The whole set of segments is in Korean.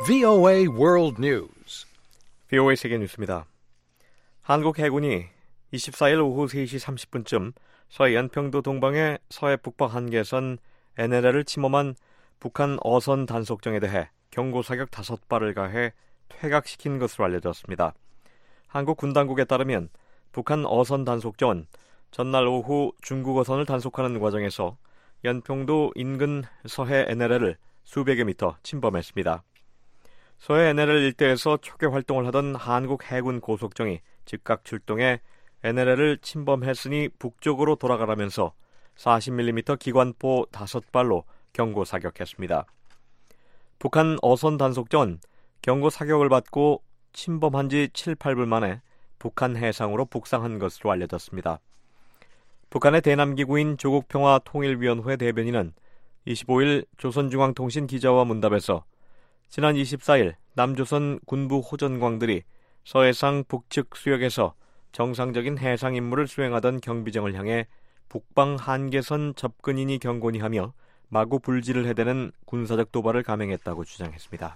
VOA World News. VOA 세계 뉴스입니다. 한국 해군이 24일 오후 3시 30분쯤 서해 연평도 동방의 서해 북방 한계선 NLL을 침범한 북한 어선 단속정에 대해 경고 사격 5발을 가해 퇴각시킨 것으로 알려졌습니다. 한국 군당국에 따르면 북한 어선 단속정은 전날 오후 중국 어선을 단속하는 과정에서 연평도 인근 서해 NLL을 수백여 미터 침범했습니다. 서해 NLL 일대에서 초계 활동을 하던 한국 해군 고속정이 즉각 출동해 NLL을 침범했으니 북쪽으로 돌아가라면서 40mm 기관포 5발로 경고 사격했습니다. 북한 어선 단속정은 경고 사격을 받고 침범한 지 7, 8분 만에 북한 해상으로 북상한 것으로 알려졌습니다. 북한의 대남기구인 조국평화통일위원회 대변인은 25일 조선중앙통신 기자와 문답에서 지난 24일 남조선 군부 호전광들이 서해상 북측 수역에서 정상적인 해상 임무를 수행하던 경비정을 향해 북방 한계선 접근이니 경고니 하며 마구 불지를 해대는 군사적 도발을 감행했다고 주장했습니다.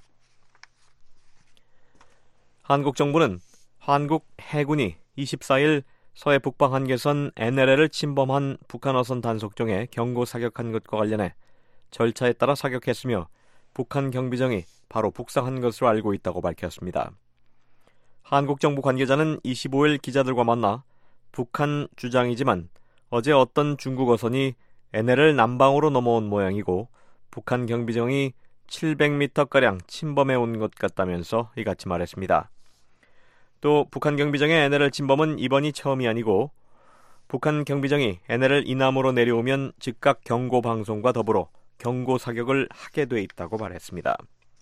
한국 정부는 한국 해군이 24일 서해 북방 한계선 NLL을 침범한 북한 어선 단속정에 경고 사격한 것과 관련해 절차에 따라 사격했으며 북한 경비정이 바로 북상한 것으로 알고 있다고 밝혔습니다. 한국 정부 관계자는 25일 기자들과 만나 북한 주장이지만 어제 어떤 중국 어선이 NLL 남방으로 넘어온 모양이고 북한 경비정이 700m가량 침범해 온 것 같다면서 이같이 말했습니다. 또 북한 경비정의 NLL 침범은 이번이 처음이 아니고 북한 경비정이 NLL 이남으로 내려오면 즉각 경고 방송과 더불어 경고 사격을 하게 돼 있다고 말했습니다.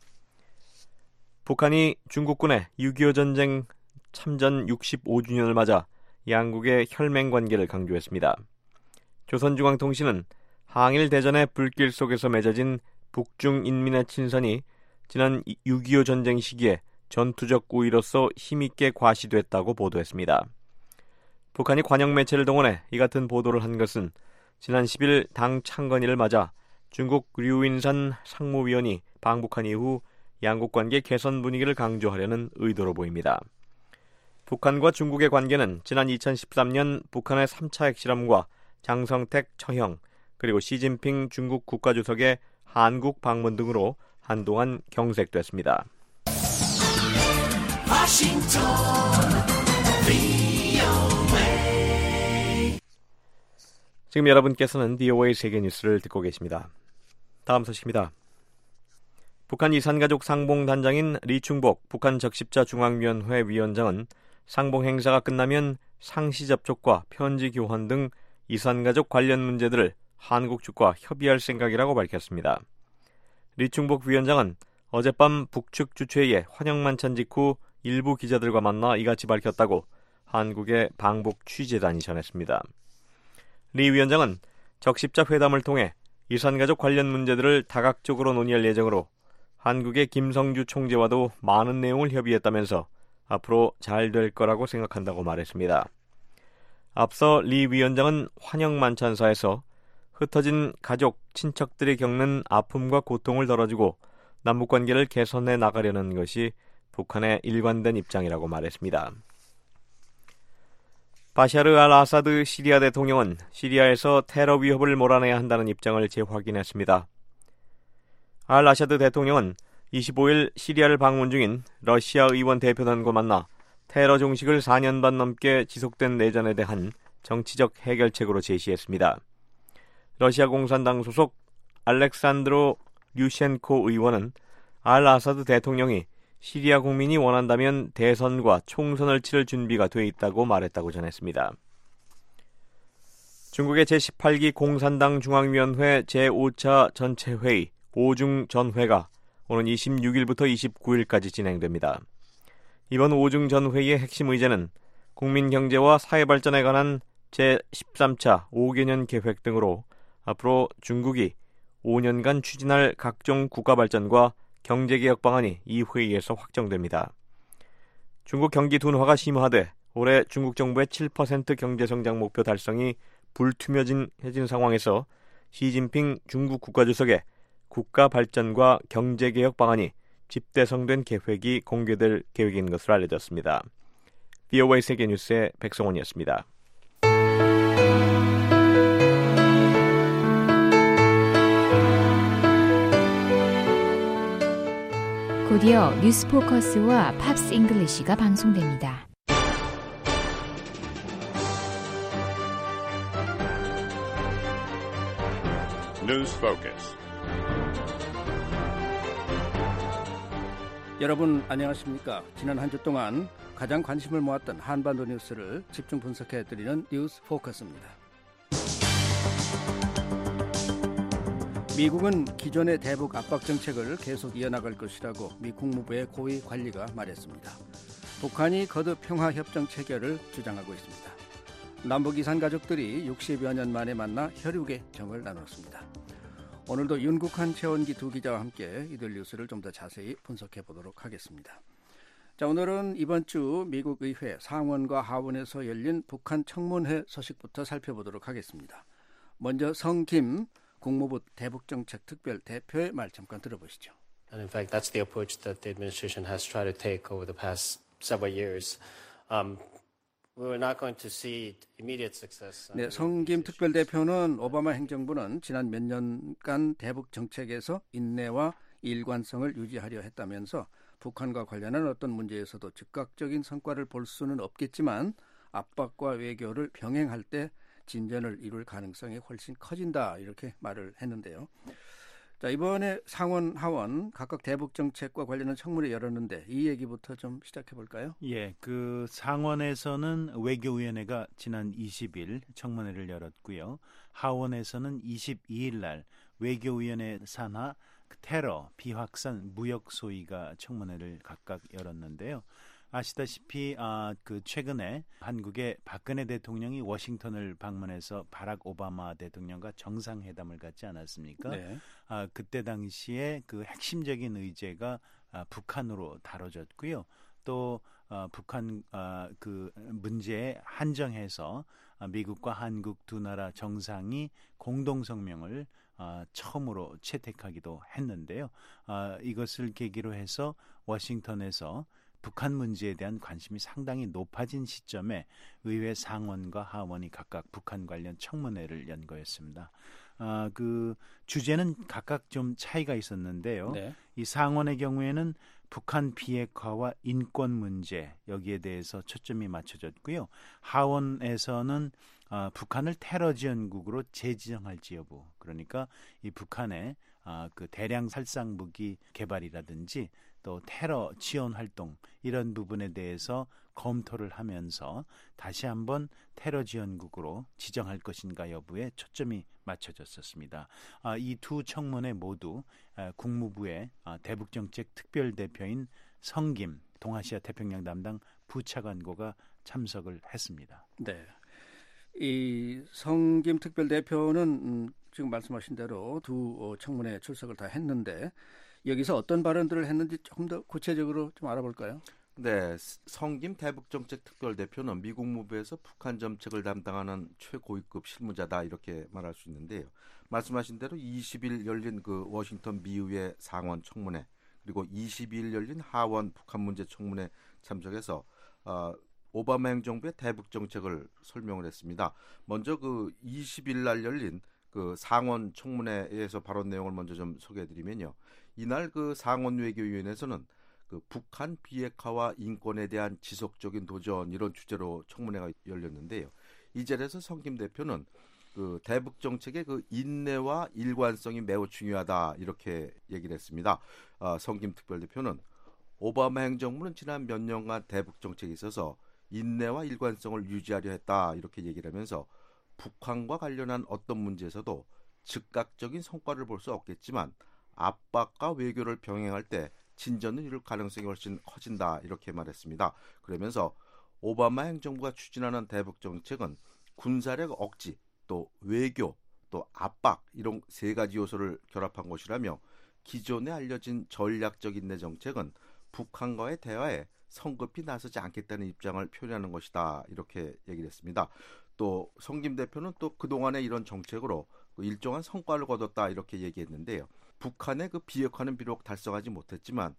북한이 중국군의 6.25 전쟁 참전 65주년을 맞아 양국의 혈맹 관계를 강조했습니다. 조선중앙통신은 항일 대전의 불길 속에서 맺어진 북중 인민의 친선이 지난 6.25 전쟁 시기에 전투적 우위로서 힘있게 과시됐다고 보도했습니다. 북한이 관영 매체를 동원해 이 같은 보도를 한 것은 지난 10일 당 창건일을 맞아 중국 류인산 상무위원이 방북한 이후 양국 관계 개선 분위기를 강조하려는 의도로 보입니다. 북한과 중국의 관계는 지난 2013년 북한의 3차 핵실험과 장성택 처형 그리고 시진핑 중국 국가주석의 한국 방문 등으로 한동안 경색됐습니다. 지금 여러분께서는 VOA 세계뉴스를 듣고 계십니다. 다음 소식입니다. 북한 이산가족 상봉단장인 리충복 북한 적십자 중앙위원회 위원장은 상봉 행사가 끝나면 상시 접촉과 편지 교환 등 이산가족 관련 문제들을 한국 측과 협의할 생각이라고 밝혔습니다. 리충복 위원장은 어젯밤 북측 주최의 환영만찬 직후 일부 기자들과 만나 이같이 밝혔다고 한국의 방북 취재단이 전했습니다. 리 위원장은 적십자 회담을 통해 이산가족 관련 문제들을 다각적으로 논의할 예정으로 한국의 김성주 총재와도 많은 내용을 협의했다면서 앞으로 잘 될 거라고 생각한다고 말했습니다. 앞서 리 위원장은 환영만찬사에서 흩어진 가족, 친척들이 겪는 아픔과 고통을 덜어주고 남북관계를 개선해 나가려는 것이 북한의 일관된 입장이라고 말했습니다. 바샤르 알 아사드 시리아 대통령은 시리아에서 테러 위협을 몰아내야 한다는 입장을 재확인했습니다. 알 아사드 대통령은 25일 시리아를 방문 중인 러시아 의원 대표단과 만나 테러 종식을 4년 반 넘게 지속된 내전에 대한 정치적 해결책으로 제시했습니다. 러시아 공산당 소속 알렉산드로 류셴코 의원은 알 아사드 대통령이 시리아 국민이 원한다면 대선과 총선을 치를 준비가 돼 있다고 말했다고 전했습니다. 중국의 제18기 공산당 중앙위원회 제5차 전체회의 5중 전회가 오는 26일부터 29일까지 진행됩니다. 이번 5중 전회의의 핵심 의제는 국민 경제와 사회 발전에 관한 제13차 5개년 계획 등으로 앞으로 중국이 5년간 추진할 각종 국가 발전과 경제개혁 방안이 이 회의에서 확정됩니다. 중국 경기 둔화가 심화돼 올해 중국 정부의 7% 경제성장 목표 달성이 불투명해진 상황에서 시진핑 중국 국가주석의 국가 발전과 경제개혁 방안이 집대성된 계획이 공개될 계획인 것으로 알려졌습니다. VOA 세계뉴스의 백성원이었습니다. 곧이어 뉴스포커스와 팝스 잉글리시가 방송됩니다. News Focus. 여러분 안녕하십니까? 지난 한 주 동안 가장 관심을 모았던 한반도 뉴스를 집중 분석해드리는 뉴스 포커스입니다. 미국은 기존의 대북 압박 정책을 계속 이어나갈 것이라고 미 국무부의 고위 관리가 말했습니다. 북한이 거듭 평화협정 체결을 주장하고 있습니다. 남북 이산 가족들이 60여 년 만에 만나 혈육의 정을 나눴습니다. 오늘도 윤국한 최원기 두 기자와 함께 이들 뉴스를 좀 더 자세히 분석해 보도록 하겠습니다. 자, 오늘은 이번 주 미국 의회 상원과 하원에서 열린 북한 청문회 소식부터 살펴보도록 하겠습니다. 먼저 성김 국무부 대북정책 특별 대표의 말 잠깐 들어보시죠. And in fact, that's the approach that the administration has tried to take over the past several years. We're not going to see immediate success. 네, 성김 특별대표는 오바마 행정부는 지난 몇 년간 대북 정책에서 인내와 일관성을 유지하려 했다면서 북한과 관련한 어떤 문제에서도 즉각적인 성과를 볼 수는 없겠지만 압박과 외교를 병행할 때 진전을 이룰 가능성이 훨씬 커진다 이렇게 말을 했는데요. 자, 이번에 상원, 하원 각각 대북 정책과 관련한 청문회 열었는데 이 얘기부터 좀 시작해 볼까요? 예, 그 상원에서는 외교위원회가 지난 20일 청문회를 열었고요. 하원에서는 22일 날 외교위원회 산하 테러, 비확산, 무역 소위가 청문회를 각각 열었는데요. 아시다시피 그 최근에 한국의 박근혜 대통령이 워싱턴을 방문해서 바락 오바마 대통령과 정상회담을 갖지 않았습니까? 네. 그때 당시에 그 핵심적인 의제가 북한으로 다뤄졌고요. 또 북한 그 문제에 한정해서 미국과 한국 두 나라 정상이 공동성명을 처음으로 채택하기도 했는데요. 이것을 계기로 해서 워싱턴에서 북한 문제에 대한 관심이 상당히 높아진 시점에 의회 상원과 하원이 각각 북한 관련 청문회를 연 거였습니다. 그 주제는 각각 좀 차이가 있었는데요. 네. 이 상원의 경우에는 북한 비핵화와 인권 문제 여기에 대해서 초점이 맞춰졌고요. 하원에서는 북한을 테러 지원국으로 재지정할지 여부, 그러니까 이 북한의 그 대량 살상 무기 개발이라든지 또 테러 지원 활동 이런 부분에 대해서 검토를 하면서 다시 한번 테러 지원국으로 지정할 것인가 여부에 초점이 맞춰졌었습니다. 이 두 청문회 모두 국무부의 대북정책 특별대표인 성김 동아시아 태평양 담당 부차관고가 참석을 했습니다. 네. 이 성김 특별대표는 지금 말씀하신 대로 두 청문회 출석을 다 했는데 여기서 어떤 발언들을 했는지 조금 더 구체적으로 좀 알아볼까요? 네, 성김 대북정책 특별대표는 미 국무부에서 북한 정책을 담당하는 최고위급 실무자다 이렇게 말할 수 있는데요. 말씀하신 대로 20일 열린 그 워싱턴 미의회 상원 청문회 그리고 22일 열린 하원 북한 문제 청문회 참석해서 오바마 행정부의 대북정책을 설명을 했습니다. 먼저 그 20일 날 열린 그 상원 청문회에서 발언 내용을 먼저 좀 소개해드리면요. 이날 그 상원 외교위원회에서는 그 북한 비핵화와 인권에 대한 지속적인 도전 이런 주제로 청문회가 열렸는데요. 이 자리에서 성김 대표는 그 대북 정책의 그 인내와 일관성이 매우 중요하다 이렇게 얘기를 했습니다. 성김 특별대표는 오바마 행정부는 지난 몇 년간 대북 정책에 있어서 인내와 일관성을 유지하려 했다 이렇게 얘기를 하면서 북한과 관련한 어떤 문제에서도 즉각적인 성과를 볼 수 없겠지만 압박과 외교를 병행할 때 진전을 이룰 가능성이 훨씬 커진다 이렇게 말했습니다. 그러면서 오바마 행정부가 추진하는 대북 정책은 군사력 억지, 또 외교, 또 압박 이런 세 가지 요소를 결합한 것이라며 기존에 알려진 전략적 인내 정책은 북한과의 대화에 성급히 나서지 않겠다는 입장을 표현하는 것이다 이렇게 얘기를 했습니다. 또 성김 대표는 또 그동안의 이런 정책으로 일정한 성과를 거뒀다 이렇게 얘기했는데요. 북한의 그 비핵화는 비록 달성하지 못했지만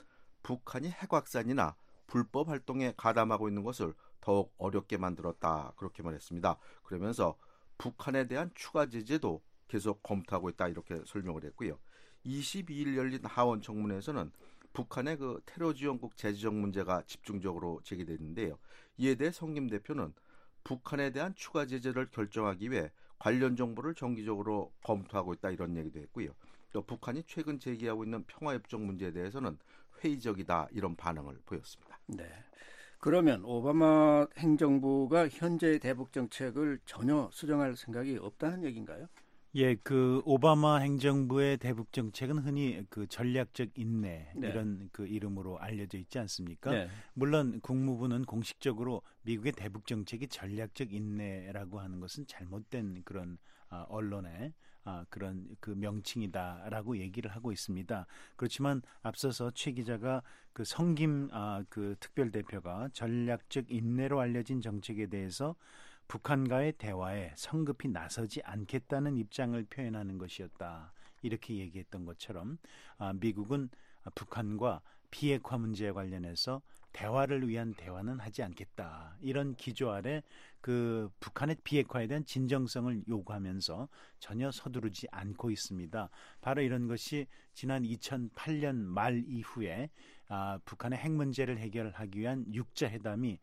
북한이 핵확산이나 불법 활동에 가담하고 있는 것을 더욱 어렵게 만들었다. 그렇게 말했습니다. 그러면서 북한에 대한 추가 제재도 계속 검토하고 있다. 이렇게 설명을 했고요. 22일 열린 하원 청문회에서는 북한의 그 테러 지원국 제지적 문제가 집중적으로 제기됐는데요. 이에 대해 성김 대표는 북한에 대한 추가 제재를 결정하기 위해 관련 정보를 정기적으로 검토하고 있다. 이런 얘기도 했고요. 또 북한이 최근 제기하고 있는 평화협정 문제에 대해서는 회의적이다. 이런 반응을 보였습니다. 네. 그러면 오바마 행정부가 현재의 대북 정책을 전혀 수정할 생각이 없다는 얘기인가요? 예, 그 오바마 행정부의 대북 정책은 흔히 그 전략적 인내 네. 이런 그 이름으로 알려져 있지 않습니까? 네. 물론 국무부는 공식적으로 미국의 대북 정책이 전략적 인내라고 하는 것은 잘못된 그런 언론의 그런 그 명칭이다라고 얘기를 하고 있습니다. 그렇지만 앞서서 최 기자가 그 성김 그 특별 대표가 전략적 인내로 알려진 정책에 대해서 북한과의 대화에 성급히 나서지 않겠다는 입장을 표현하는 것이었다. 이렇게 얘기했던 것처럼 미국은 북한과 비핵화 문제에 관련해서 대화를 위한 대화는 하지 않겠다. 이런 기조 아래 그 북한의 비핵화에 대한 진정성을 요구하면서 전혀 서두르지 않고 있습니다. 바로 이런 것이 지난 2008년 말 이후에 북한의 핵 문제를 해결하기 위한 육자회담이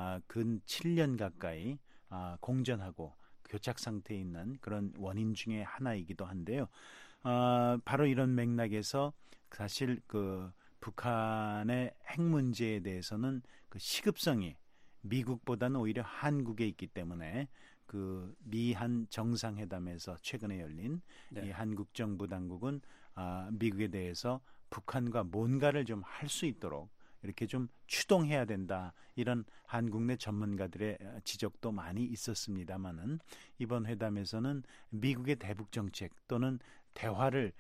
근 7년 가까이 공전하고 교착 상태에 있는 그런 원인 중에 하나이기도 한데요. 바로 이런 맥락에서 사실 그 북한의 핵 문제에 대해서는 그 시급성이 미국보다는 오히려 한국에 있기 때문에 그 미한 정상회담에서 최근에 열린 네. 이 한국 정부 당국은 미국에 대해서 북한과 뭔가를 좀 할 수 있도록 이렇게 좀 추동해야 된다. 이런 한국 내 전문가들의 지적도 많이 있었습니다마는 이번 회담에서는 미국의 대북 정책 또는 대화를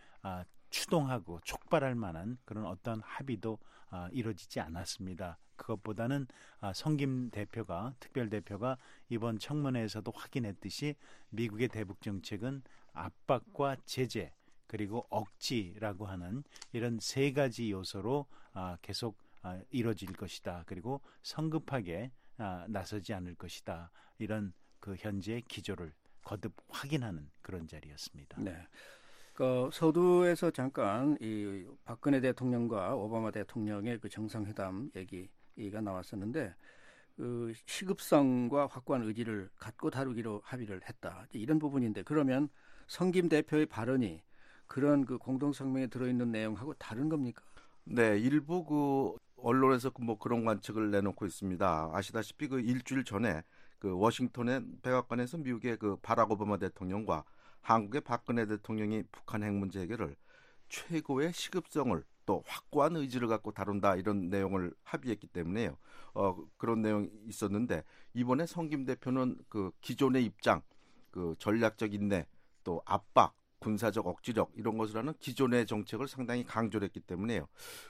추동하고 촉발할 만한 그런 어떤 합의도 이루어지지 않았습니다. 그것보다는 성김 대표가 특별 대표가 이번 청문회에서도 확인했듯이 미국의 대북 정책은 압박과 제재 그리고 억지라고 하는 이런 세 가지 요소로 계속 이루어질 것이다. 그리고 성급하게 나서지 않을 것이다. 이런 그 현재의 기조를 거듭 확인하는 그런 자리였습니다. 네. 그 서두에서 잠깐 이 박근혜 대통령과 오바마 대통령의 그 정상회담 얘기가 나왔었는데 그 시급성과 확고한 의지를 갖고 다루기로 합의를 했다. 이런 부분인데 그러면 성김 대표의 발언이 그런 그 공동성명에 들어있는 내용하고 다른 겁니까? 네, 일부 그 언론에서 뭐 그런 관측을 내놓고 있습니다. 아시다시피 그 일주일 전에 그 워싱턴의 백악관에서 미국의 그 바락 오바마 대통령과 한국의 박근혜 대통령이 북한 핵 문제 해결을 최고의 시급성을 또 확고한 의지를 갖고 다룬다 이런 내용을 합의했기 때문에요. 그런 내용이 있었는데 이번에 성김 대표는 그 기존의 입장, 그 전략적 인내, 또 압박, 군사적 억지력 이런 것을 하는 기존의 정책을 상당히 강조를 했기 때문에요.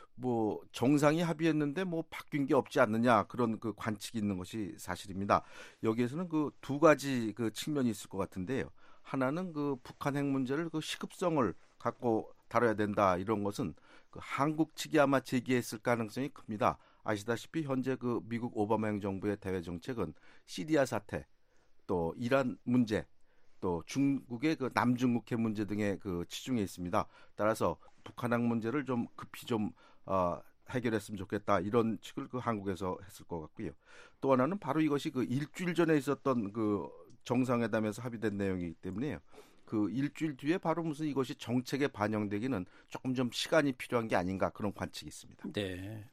뭐 정상이 합의했는데 뭐 바뀐 게 없지 않느냐 그런 그 관측이 있는 것이 사실입니다. 여기에서는 그 두 가지 그 측면이 있을 것 같은데요. 하나는 그 북한 핵 문제를 그 시급성을 갖고 다뤄야 된다 이런 것은 그 한국 측이 아마 제기했을 가능성이 큽니다. 아시다시피 현재 그 미국 오바마 행정부의 대외 정책은 시리아 사태, 또 이란 문제, 또 중국의 그 남중국 핵 문제 등에 그 치중해 있습니다. 따라서 북한 핵 문제를 좀 급히 좀 해결했으면 좋겠다 이런 측을 그 한국에서 했을 것 같고요. 또 하나는 바로 이것이 그 일주일 전에 있었던 그 정상회담에서 합의된 내용이기 때문에요. 그 일주일 뒤에 바로 무슨 이것이 정책에 반영되기는 조금 좀 시간이 필요한 게 아닌가 그런 관측이 있습니다. 네.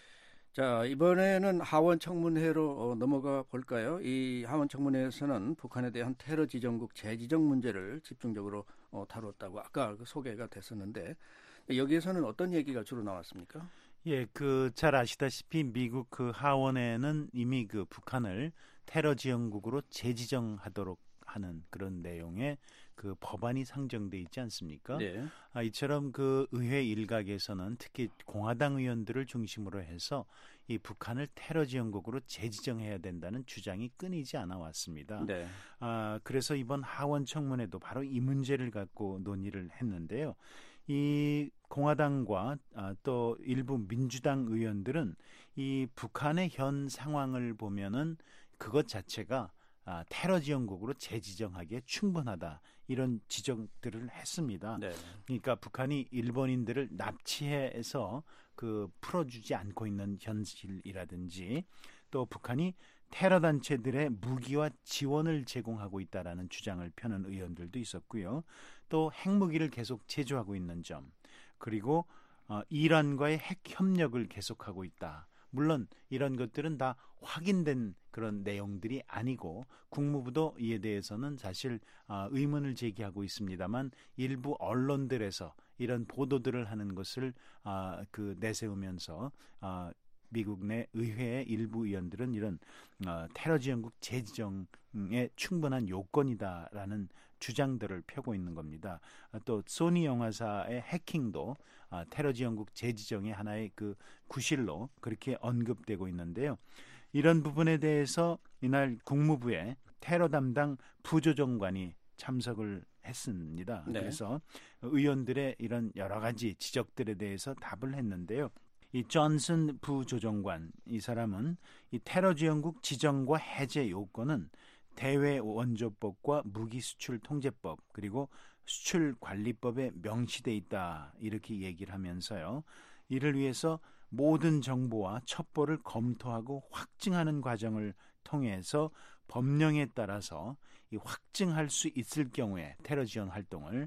자, 이번에는 하원 청문회로 넘어가 볼까요? 이 하원 청문회에서는 북한에 대한 테러 지정국 재지정 문제를 집중적으로 다뤘다고 아까 그 소개가 됐었는데 여기에서는 어떤 얘기가 주로 나왔습니까? 예, 그 잘 아시다시피 미국 그 하원에는 이미 그 북한을 테러 지원국으로 재지정하도록 하는 그런 내용의 그 법안이 상정돼 있지 않습니까? 네. 이처럼 그 의회 일각에서는 특히 공화당 의원들을 중심으로 해서 이 북한을 테러 지역국으로 재지정해야 된다는 주장이 끊이지 않아 왔습니다. 네. 그래서 이번 하원 청문회도 바로 이 문제를 갖고 논의를 했는데요. 이 공화당과 또 일부 민주당 의원들은 이 북한의 현 상황을 보면은 그것 자체가 테러 지역국으로 재지정하기에 충분하다 이런 지적들을 했습니다. 네. 그러니까 북한이 일본인들을 납치해서 그 풀어주지 않고 있는 현실이라든지 또 북한이 테러 단체들의 무기와 지원을 제공하고 있다라는 주장을 펴는 의원들도 있었고요. 또 핵무기를 계속 제조하고 있는 점, 그리고 이란과의 핵 협력을 계속하고 있다. 물론 이런 것들은 다 확인된 그런 내용들이 아니고 국무부도 이에 대해서는 사실 의문을 제기하고 있습니다만 일부 언론들에서 이런 보도들을 하는 것을 내세우면서 미국 내 의회의 일부 의원들은 이런 테러 지역국 재지정에 충분한 요건이다라는 주장들을 펴고 있는 겁니다. 또 소니 영화사의 해킹도 테러 지역국 재지정의 하나의 그 구실로 그렇게 언급되고 있는데요. 이런 부분에 대해서 이날 국무부의 테러 담당 부조정관이 참석을 했습니다. 네. 그래서 의원들의 이런 여러 가지 지적들에 대해서 답을 했는데요. 이 존슨 부조정관, 이 사람은 이 테러 지역국 지정과 해제 요건은 대외 원조법과 무기 수출 통제법 그리고 수출 관리법에 명시돼 있다 이렇게 얘기를 하면서요. 이를 위해서 모든 정보와 첩보를 검토하고 확증하는 과정을 통해서 법령에 따라서 이 확증할 수 있을 경우에 테러 지원 활동을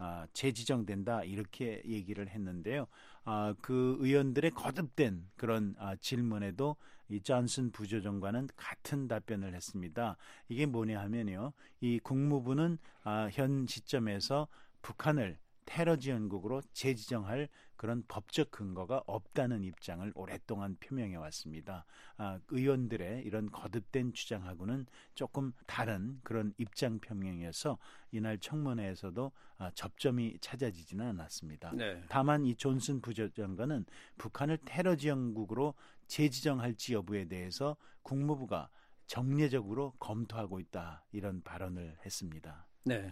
재지정된다 이렇게 얘기를 했는데요. 그 의원들의 거듭된 그런 질문에도 이 존슨 부조정관은 같은 답변을 했습니다. 이게 뭐냐 하면요. 이 국무부는 현 시점에서 북한을 테러 지원국으로 재지정할 그런 법적 근거가 없다는 입장을 오랫동안 표명해 왔습니다. 의원들의 이런 거듭된 주장하고는 조금 다른 그런 입장 표명이어서 이날 청문회에서도 접점이 찾아지지는 않았습니다. 네. 다만 이 존슨 부조정관은 북한을 테러 지역국으로 재지정할지 여부에 대해서 국무부가 정례적으로 검토하고 있다 이런 발언을 했습니다. 네.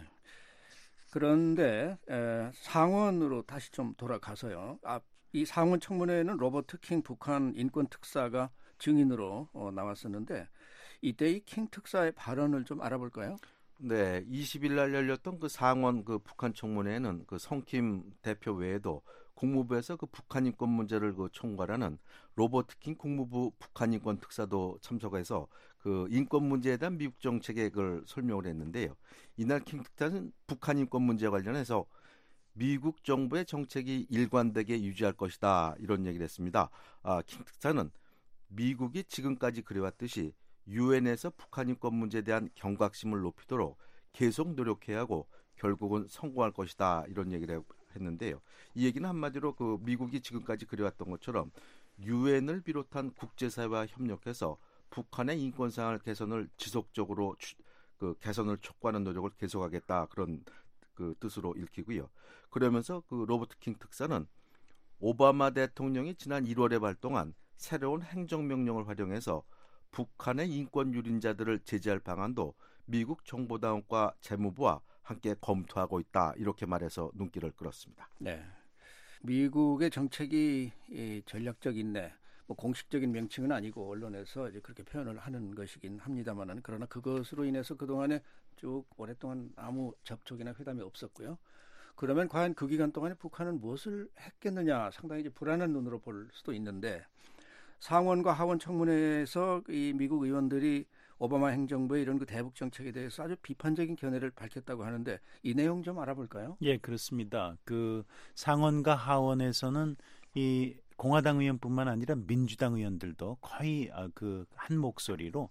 그런데 상원으로 다시 좀 돌아가서요. 이 상원 청문회에는 로버트 킹 북한 인권 특사가 증인으로 나왔었는데 이때 이 킹 특사의 발언을 좀 알아볼까요? 네, 20일 날 열렸던 그 상원 그 북한 청문회에는 그 성킴 대표 외에도 국무부에서 그 북한 인권 문제를 그 총괄하는 로버트 킹 국무부 북한 인권 특사도 참석해서 그 인권 문제에 대한 미국 정책의 그 설명을 했는데요. 이날 킹 특사는 북한 인권 문제 관련해서 미국 정부의 정책이 일관되게 유지할 것이다 이런 얘기를 했습니다. 킹 특사는 미국이 지금까지 그래왔듯이 유엔에서 북한 인권 문제에 대한 경각심을 높이도록 계속 노력해야 하고 결국은 성공할 것이다 이런 얘기를 했는데요. 이 얘기는 한마디로 그 미국이 지금까지 그래왔던 것처럼 유엔을 비롯한 국제사회와 협력해서 북한의 인권 상황 개선을 지속적으로 개선을 촉구하는 노력을 계속하겠다 그런 그 뜻으로 읽히고요. 그러면서 그 로버트 킹 특사는 오바마 대통령이 지난 1월에 발동한 새로운 행정명령을 활용해서 북한의 인권 유린자들을 제재할 방안도 미국 정보당국과 재무부와 함께 검토하고 있다 이렇게 말해서 눈길을 끌었습니다. 네, 미국의 정책이 전략적인데 뭐 공식적인 명칭은 아니고 언론에서 이제 그렇게 표현을 하는 것이긴 합니다만은 그러나 그것으로 인해서 그동안에 쭉 오랫동안 아무 접촉이나 회담이 없었고요. 그러면 과연 그 기간 동안에 북한은 무엇을 했겠느냐 상당히 이제 불안한 눈으로 볼 수도 있는데 상원과 하원 청문회에서 이 미국 의원들이 오바마 행정부의 이런 그 대북 정책에 대해서 아주 비판적인 견해를 밝혔다고 하는데 이 내용 좀 알아볼까요? 예, 그렇습니다. 그 상원과 하원에서는 이 공화당 의원뿐만 아니라 민주당 의원들도 거의 그 한 목소리로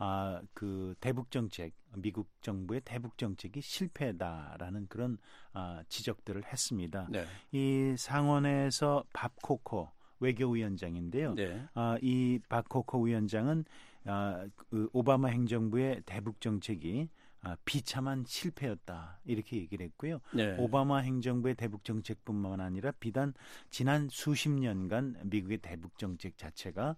그 대북 정책, 미국 정부의 대북 정책이 실패다라는 그런 지적들을 했습니다. 네. 이 상원에서 밥 코코 외교위원장인데요. 네. 이 밥 코코 위원장은 그 오바마 행정부의 대북 정책이 비참한 실패였다 이렇게 얘기를 했고요. 네. 오바마 행정부의 대북 정책뿐만 아니라 비단 지난 수십 년간 미국의 대북 정책 자체가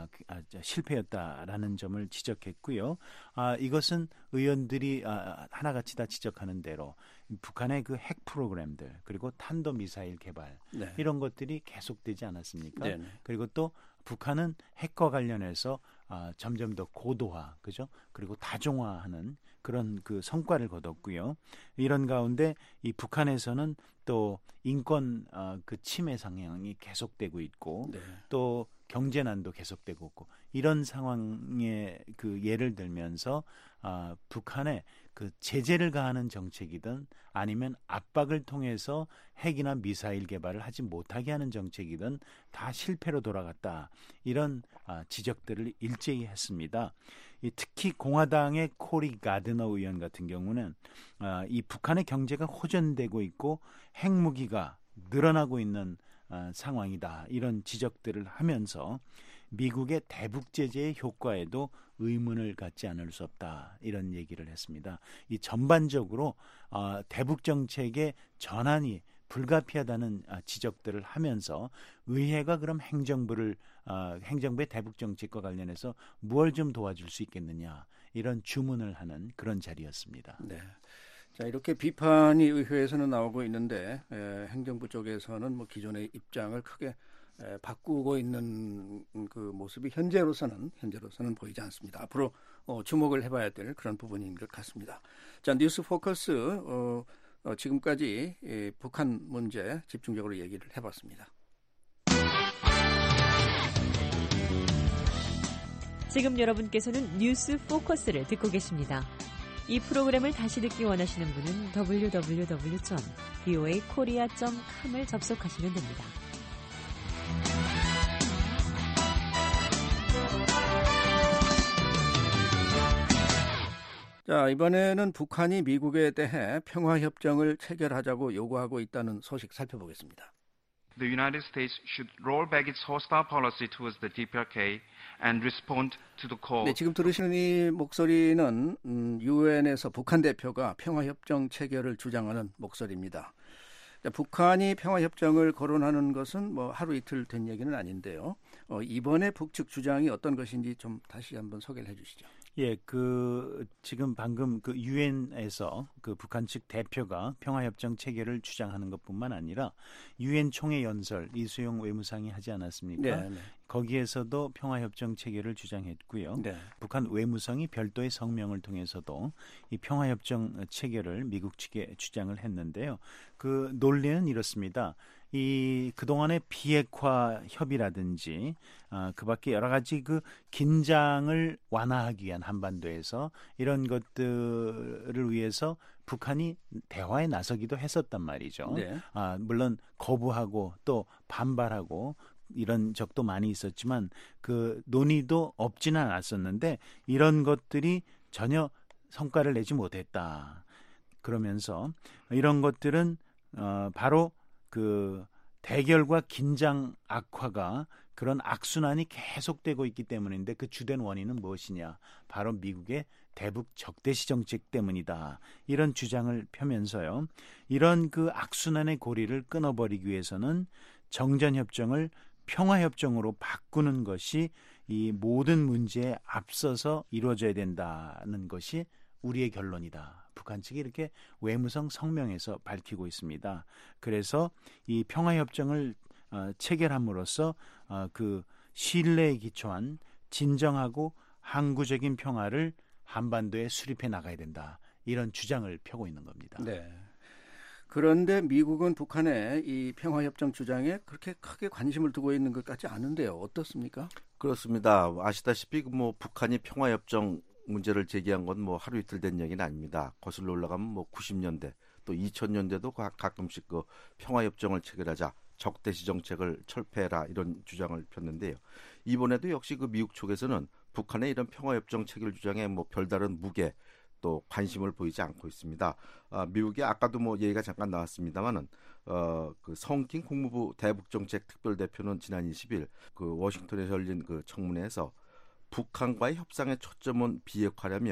실패였다라는 점을 지적했고요. 이것은 의원들이 하나같이 다 지적하는 대로 북한의 그 핵 프로그램들 그리고 탄도 미사일 개발 네. 이런 것들이 계속되지 않았습니까? 네. 그리고 또 북한은 핵과 관련해서 점점 더 고도화, 그죠? 그리고 다종화하는 그런 그 성과를 거뒀고요. 이런 가운데 이 북한에서는 또 인권 그 침해 상향이 계속되고 있고 네. 또 경제난도 계속되고 있고 이런 상황에 그 예를 들면서 북한에 그 제재를 가하는 정책이든 아니면 압박을 통해서 핵이나 미사일 개발을 하지 못하게 하는 정책이든 다 실패로 돌아갔다. 이런 지적들을 일제히 했습니다. 특히 공화당의 코리 가드너 의원 같은 경우는 이 북한의 경제가 호전되고 있고 핵무기가 늘어나고 있는 상황이다. 이런 지적들을 하면서 미국의 대북 제재의 효과에도 의문을 갖지 않을 수 없다. 이런 얘기를 했습니다. 이 전반적으로 대북 정책의 전환이 불가피하다는 지적들을 하면서 의회가 그럼 행정부의 대북 정책과 관련해서 무엇을 좀 도와줄 수 있겠느냐 이런 주문을 하는 그런 자리였습니다. 네. 자, 이렇게 비판이 의회에서는 나오고 있는데 행정부 쪽에서는 뭐 기존의 입장을 크게 바꾸고 있는 그 모습이 현재로서는 보이지 않습니다. 앞으로 주목을 해봐야 될 그런 부분인 것 같습니다. 자, 뉴스 포커스 지금까지 북한 문제 집중적으로 얘기를 해봤습니다. 지금 여러분께서는 뉴스 포커스를 듣고 계십니다. 이 프로그램을 다시 듣기 원하시는 분은 www.voakorea.com을 접속하시면 됩니다. 자, 이번에는 북한이 미국에 대해 평화협정을 체결하자고 요구하고 있다는 소식 살펴보겠습니다. The United States should roll back its hostile policy towards the DPRK and respond to the call. 네, 지금 들으시는 이 목소리는 유엔에서 북한 대표가 평화협정 체결을 주장하는 목소리입니다. 자, 북한이 평화협정을 거론하는 것은 뭐 하루 이틀 된 얘기는 아닌데요. 이번에 북측 주장이 어떤 것인지 좀 다시 한번 소개를 해주시죠. 예, 지금 방금 그 유엔에서 그 북한 측 대표가 평화협정 체결을 주장하는 것뿐만 아니라 유엔 총회 연설 이수용 외무상이 하지 않았습니까? 네, 네. 거기에서도 평화협정 체결을 주장했고요. 네. 북한 외무성이 별도의 성명을 통해서도 이 평화협정 체결을 미국 측에 주장을 했는데요. 그 논리는 이렇습니다. 그동안의 비핵화 협의라든지 그 밖에 여러 가지 그 긴장을 완화하기 위한 한반도에서 이런 것들을 위해서 북한이 대화에 나서기도 했었단 말이죠. 네. 물론 거부하고 또 반발하고 이런 적도 많이 있었지만 그 논의도 없지는 않았었는데 이런 것들이 전혀 성과를 내지 못했다. 그러면서 이런 것들은 바로 그 대결과 긴장 악화가 그런 악순환이 계속되고 있기 때문인데 그 주된 원인은 무엇이냐? 바로 미국의 대북 적대시 정책 때문이다. 이런 주장을 펴면서요. 이런 그 악순환의 고리를 끊어버리기 위해서는 정전협정을 평화협정으로 바꾸는 것이 이 모든 문제에 앞서서 이루어져야 된다는 것이 우리의 결론이다. 북한 측이 이렇게 외무성 성명에서 밝히고 있습니다. 그래서 이 평화협정을 체결함으로써 그 신뢰에 기초한 진정하고 항구적인 평화를 한반도에 수립해 나가야 된다. 이런 주장을 펴고 있는 겁니다. 네. 그런데 미국은 북한의 이 평화협정 주장에 그렇게 크게 관심을 두고 있는 것 같지 않은데요. 어떻습니까? 그렇습니다. 아시다시피 뭐 북한이 평화협정 문제를 제기한 건 뭐 하루 이틀 된 얘기는 아닙니다. 거슬러 올라가면 뭐 90년대 또 2000년대도 가끔씩 그 평화협정을 체결하자, 적대시 정책을 철폐해라 이런 주장을 폈는데요. 이번에도 역시 그 미국 쪽에서는 북한의 이런 평화협정 체결 주장에 뭐 별다른 무게 또 관심을 보이지 않고 있습니다. 미국이 아까도 뭐 얘기가 잠깐 나왔습니다만은 그 성긴 국무부 대북정책 특별대표는 지난 20일 그 워싱턴에서 열린 그 청문회에서 북한과의 협상의 초점은 비핵화라며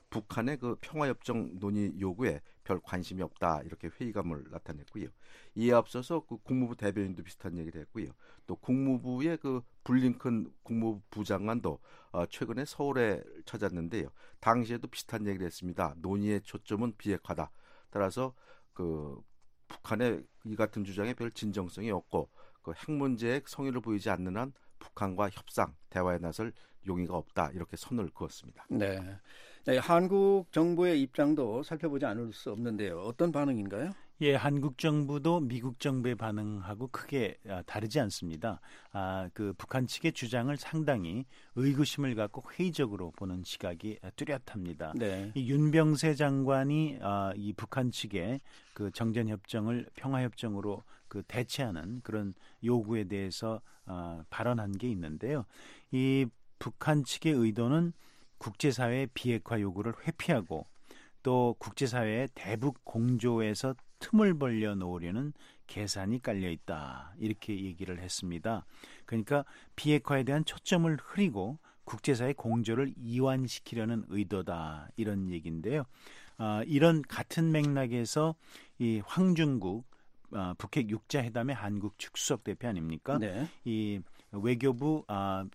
북한의 그 평화협정 논의 요구에 별 관심이 없다 이렇게 회의감을 나타냈고요. 이에 앞서서 그 국무부 대변인도 비슷한 얘기를 했고요. 또 국무부의 그 블링컨 국무부 장관도 최근에 서울에 찾았는데요. 당시에도 비슷한 얘기를 했습니다. 논의의 초점은 비핵화다. 따라서 그 북한의 이 같은 주장에 별 진정성이 없고 그 핵 문제에 성의를 보이지 않는 한 북한과 협상, 대화에 나설 용의가 없다. 이렇게 선을 그었습니다. 네. 네, 한국 정부의 입장도 살펴보지 않을 수 없는데요. 어떤 반응인가요? 예, 한국 정부도 미국 정부의 반응하고 크게 다르지 않습니다. 그 북한 측의 주장을 상당히 의구심을 갖고 회의적으로 보는 시각이 뚜렷합니다. 네. 이 윤병세 장관이 이 북한 측의 그 정전협정을 평화협정으로 그 대체하는 그런 요구에 대해서 발언한 게 있는데요. 이 북한 측의 의도는 국제사회의 비핵화 요구를 회피하고 또 국제사회의 대북 공조에서 틈을 벌려 놓으려는 계산이 깔려 있다. 이렇게 얘기를 했습니다. 그러니까 비핵화에 대한 초점을 흐리고 국제사회 공조를 이완시키려는 의도다. 이런 얘기인데요. 이런 같은 맥락에서 이 황중국 북핵 6자 회담의 한국 축수석 대표 아닙니까? 네. 이 외교부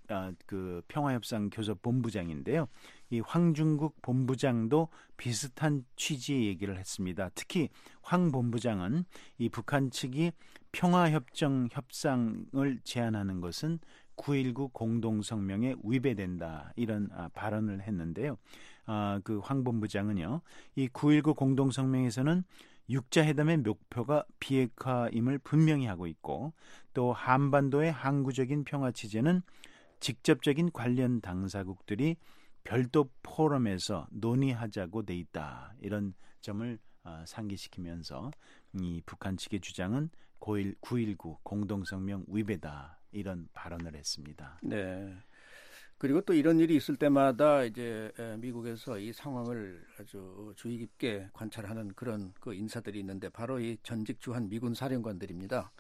그 평화협상 교섭 본부장인데요. 이 황중국 본부장도 비슷한 취지의 얘기를 했습니다. 특히 황 본부장은 이 북한 측이 평화협정 협상을 제안하는 것은 9.19 공동성명에 위배된다 이런 발언을 했는데요. 그 황 본부장은요. 이 9.19 공동성명에서는 6자 회담의 목표가 비핵화임을 분명히 하고 있고 또 한반도의 항구적인 평화 체제는 직접적인 관련 당사국들이 별도 포럼에서 논의하자고 돼 있다. 이런 점을 상기시키면서 이 북한 측의 주장은 9.19 공동성명 위배다. 이런 발언을 했습니다. 네. 그리고 또 이런 일이 있을 때마다 이제 미국에서 이 상황을 아주 주의 깊게 관찰하는 그런 그 인사들이 있는데 바로 이 전직 주한 미군 사령관들입니다.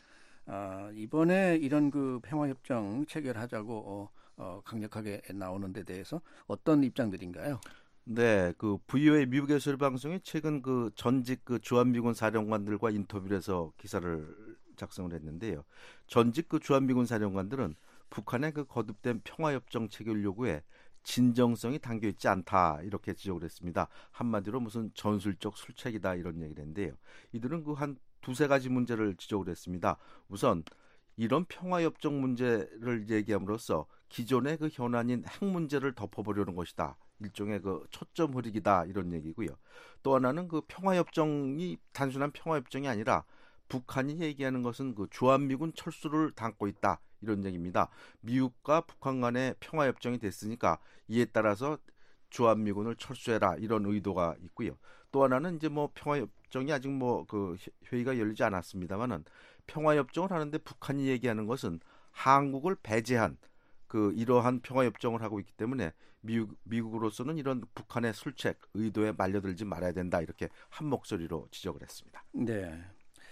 이번에 이런 그 평화협정 체결하자고 강력하게 나오는 데 대해서 어떤 입장들인가요? 네, 그 VOA 미국의 소리 방송이 최근 그 전직 그 주한미군 사령관들과 인터뷰를 해서 기사를 작성을 했는데요. 전직 그 주한미군 사령관들은 북한의 그 거듭된 평화협정 체결 요구에 진정성이 담겨 있지 않다 이렇게 지적을 했습니다. 한마디로 무슨 전술적 술책이다 이런 얘기를 했는데요. 이들은 그 한 두세 가지 문제를 지적을 했습니다. 우선 이런 평화협정 문제를 얘기함으로써 기존의 그 현안인 핵 문제를 덮어보려는 것이다. 일종의 그 초점 흐리기다 이런 얘기고요. 또 하나는 그 평화협정이 단순한 평화협정이 아니라 북한이 얘기하는 것은 그 주한미군 철수를 담고 있다. 이런 얘기입니다. 미국과 북한 간의 평화협정이 됐으니까 이에 따라서 주한미군을 철수해라 이런 의도가 있고요. 또 하나는 이제 뭐 평화협정이 아직 뭐 그 회의가 열리지 않았습니다만은 평화협정을 하는데 북한이 얘기하는 것은 한국을 배제한 그 이러한 평화협정을 하고 있기 때문에 미국으로서는 이런 북한의 술책 의도에 말려들지 말아야 된다 이렇게 한 목소리로 지적을 했습니다. 네.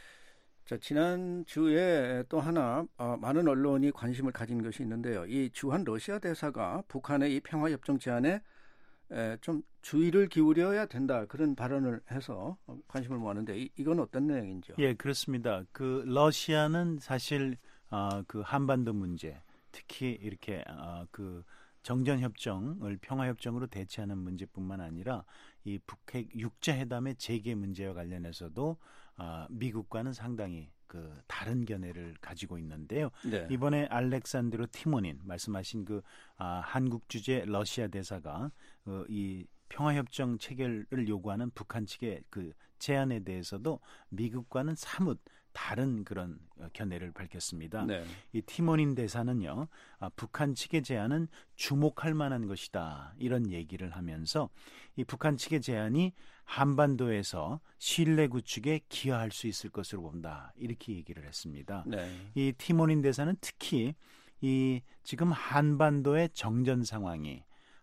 자, 지난주에 또 하나 많은 언론이 관심을 가진 것이 있는데요. 이 주한 러시아 대사가 북한의 이 평화협정 제안에 좀 주의를 기울여야 된다 그런 발언을 해서 관심을 모았는데 이건 어떤 내용인지요? 예, 그렇습니다. 그 러시아는 사실 그 한반도 문제, 특히 이렇게 그 정전협정을 평화협정으로 대체하는 문제뿐만 아니라 이 북핵 6자 회담의 재개 문제와 관련해서도 미국과는 상당히 그 다른 견해를 가지고 있는데요. 네. 이번에 알렉산드로 티모닌 말씀하신 그 한국 주재 러시아 대사가 이 평화협정 체결을 요구하는 북한 측의 그 제안에 대해서도 미국과는 사뭇 다른 그런 견해를 밝혔습니다. 네. 이 티모닌 대사는요, 북한 측의 제안은 주목할 만한 것이다 이런 얘기를 하면서 이 북한 측의 제안이 한반도에서 신뢰 구축에 기여할 수 있을 것으로 본다 이렇게 얘기를 했습니다. 네. 이 티모닌 대사는 특히 이 지금 한반도의 정전 상황이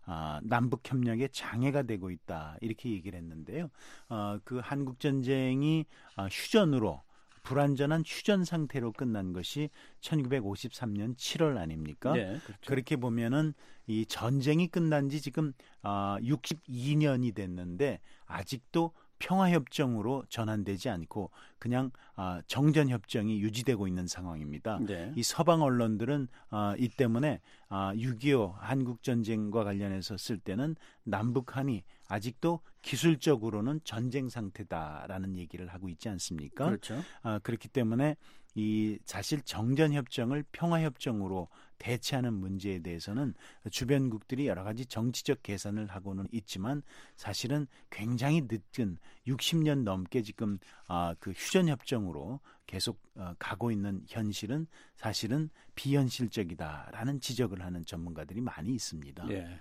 남북 협력에 장애가 되고 있다 이렇게 얘기를 했는데요. 그 한국 전쟁이 휴전으로 불완전한 휴전 상태로 끝난 것이 1953년 7월 아닙니까? 네, 그렇죠. 그렇게 보면은 이 전쟁이 끝난 지 지금 62년이 됐는데 아직도 평화협정으로 전환되지 않고 그냥 정전협정이 유지되고 있는 상황입니다. 네. 이 서방 언론들은 이 때문에 6.25 한국전쟁과 관련해서 쓸 때는 남북한이 아직도 기술적으로는 전쟁 상태다라는 얘기를 하고 있지 않습니까? 그렇죠. 그렇기 때문에 이 사실 정전협정을 평화협정으로 대체하는 문제에 대해서는 주변국들이 여러 가지 정치적 계산을 하고는 있지만 사실은 굉장히 늦은 60년 넘게 지금 그 휴전협정으로 계속 가고 있는 현실은 사실은 비현실적이다라는 지적을 하는 전문가들이 많이 있습니다. 네.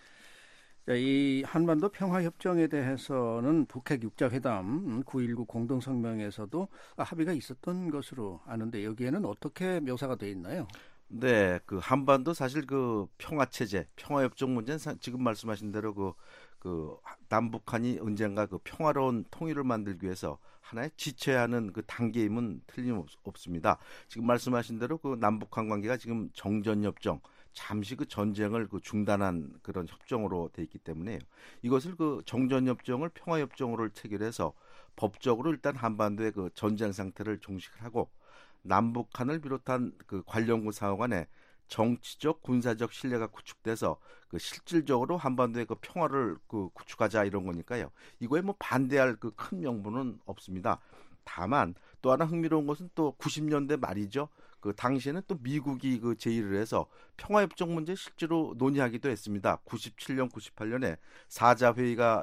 이 한반도 평화협정에 대해서는 북핵 6자 회담 9.19 공동성명에서도 합의가 있었던 것으로 아는데 여기에는 어떻게 묘사가 되어 있나요? 네, 그 한반도 사실 그 평화체제, 평화협정 문제는 지금 말씀하신 대로 그 남북한이 언젠가 그 평화로운 통일을 만들기 위해서 하나의 지쳐야 하는 그 단계임은 틀림없습니다. 지금 말씀하신 대로 그 남북한 관계가 지금 정전협정, 잠시 그 전쟁을 그 중단한 그런 협정으로 돼 있기 때문에요. 이것을 그 정전협정을 평화협정으로 체결해서 법적으로 일단 한반도의 그 전쟁 상태를 종식을 하고 남북한을 비롯한 그 관련국 상호 간에 정치적, 군사적 신뢰가 구축돼서 그 실질적으로 한반도의 그 평화를 그 구축하자 이런 거니까요. 이거에 뭐 반대할 그 큰 명분은 없습니다. 다만 또 하나 흥미로운 것은 또 90년대 말이죠. 그 당시에는 또 미국이 그 제의를 해서 평화협정 문제 실제로 논의하기도 했습니다. 97년, 98년에 4자 회의가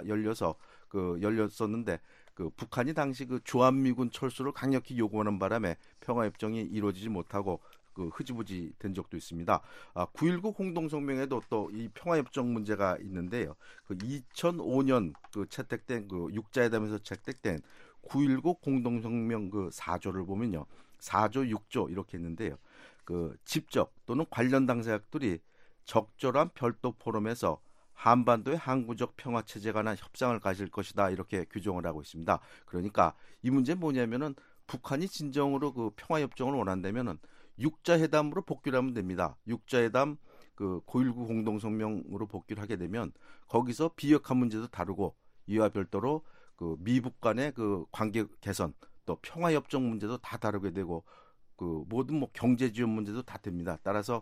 열렸었는데 그 북한이 당시 그 주한미군 철수를 강력히 요구하는 바람에 평화협정이 이루어지지 못하고 그 흐지부지 된 적도 있습니다. 9.19 공동성명에도 또 이 평화협정 문제가 있는데요. 그 2005년 그 채택된 그 육자회담에서 채택된 9.19 공동성명 그 4조를 보면요. 4조, 6조 이렇게 했는데요. 그 직접 또는 관련 당사국들이 적절한 별도 포럼에서 한반도의 항구적 평화 체제에 관한 협상을 가질 것이다 이렇게 규정을 하고 있습니다. 그러니까 이 문제는 뭐냐면은 북한이 진정으로 그 평화 협정을 원한다면은 육자 회담으로 복귀를 하면 됩니다. 육자 회담 그 9.19 공동성명으로 복귀를 하게 되면 거기서 비핵화 문제도 다루고 이와 별도로 그 미북 간의 그 관계 개선 또 평화 협정 문제도 다 다루게 되고 그 모든 뭐 경제 지원 문제도 다 됩니다. 따라서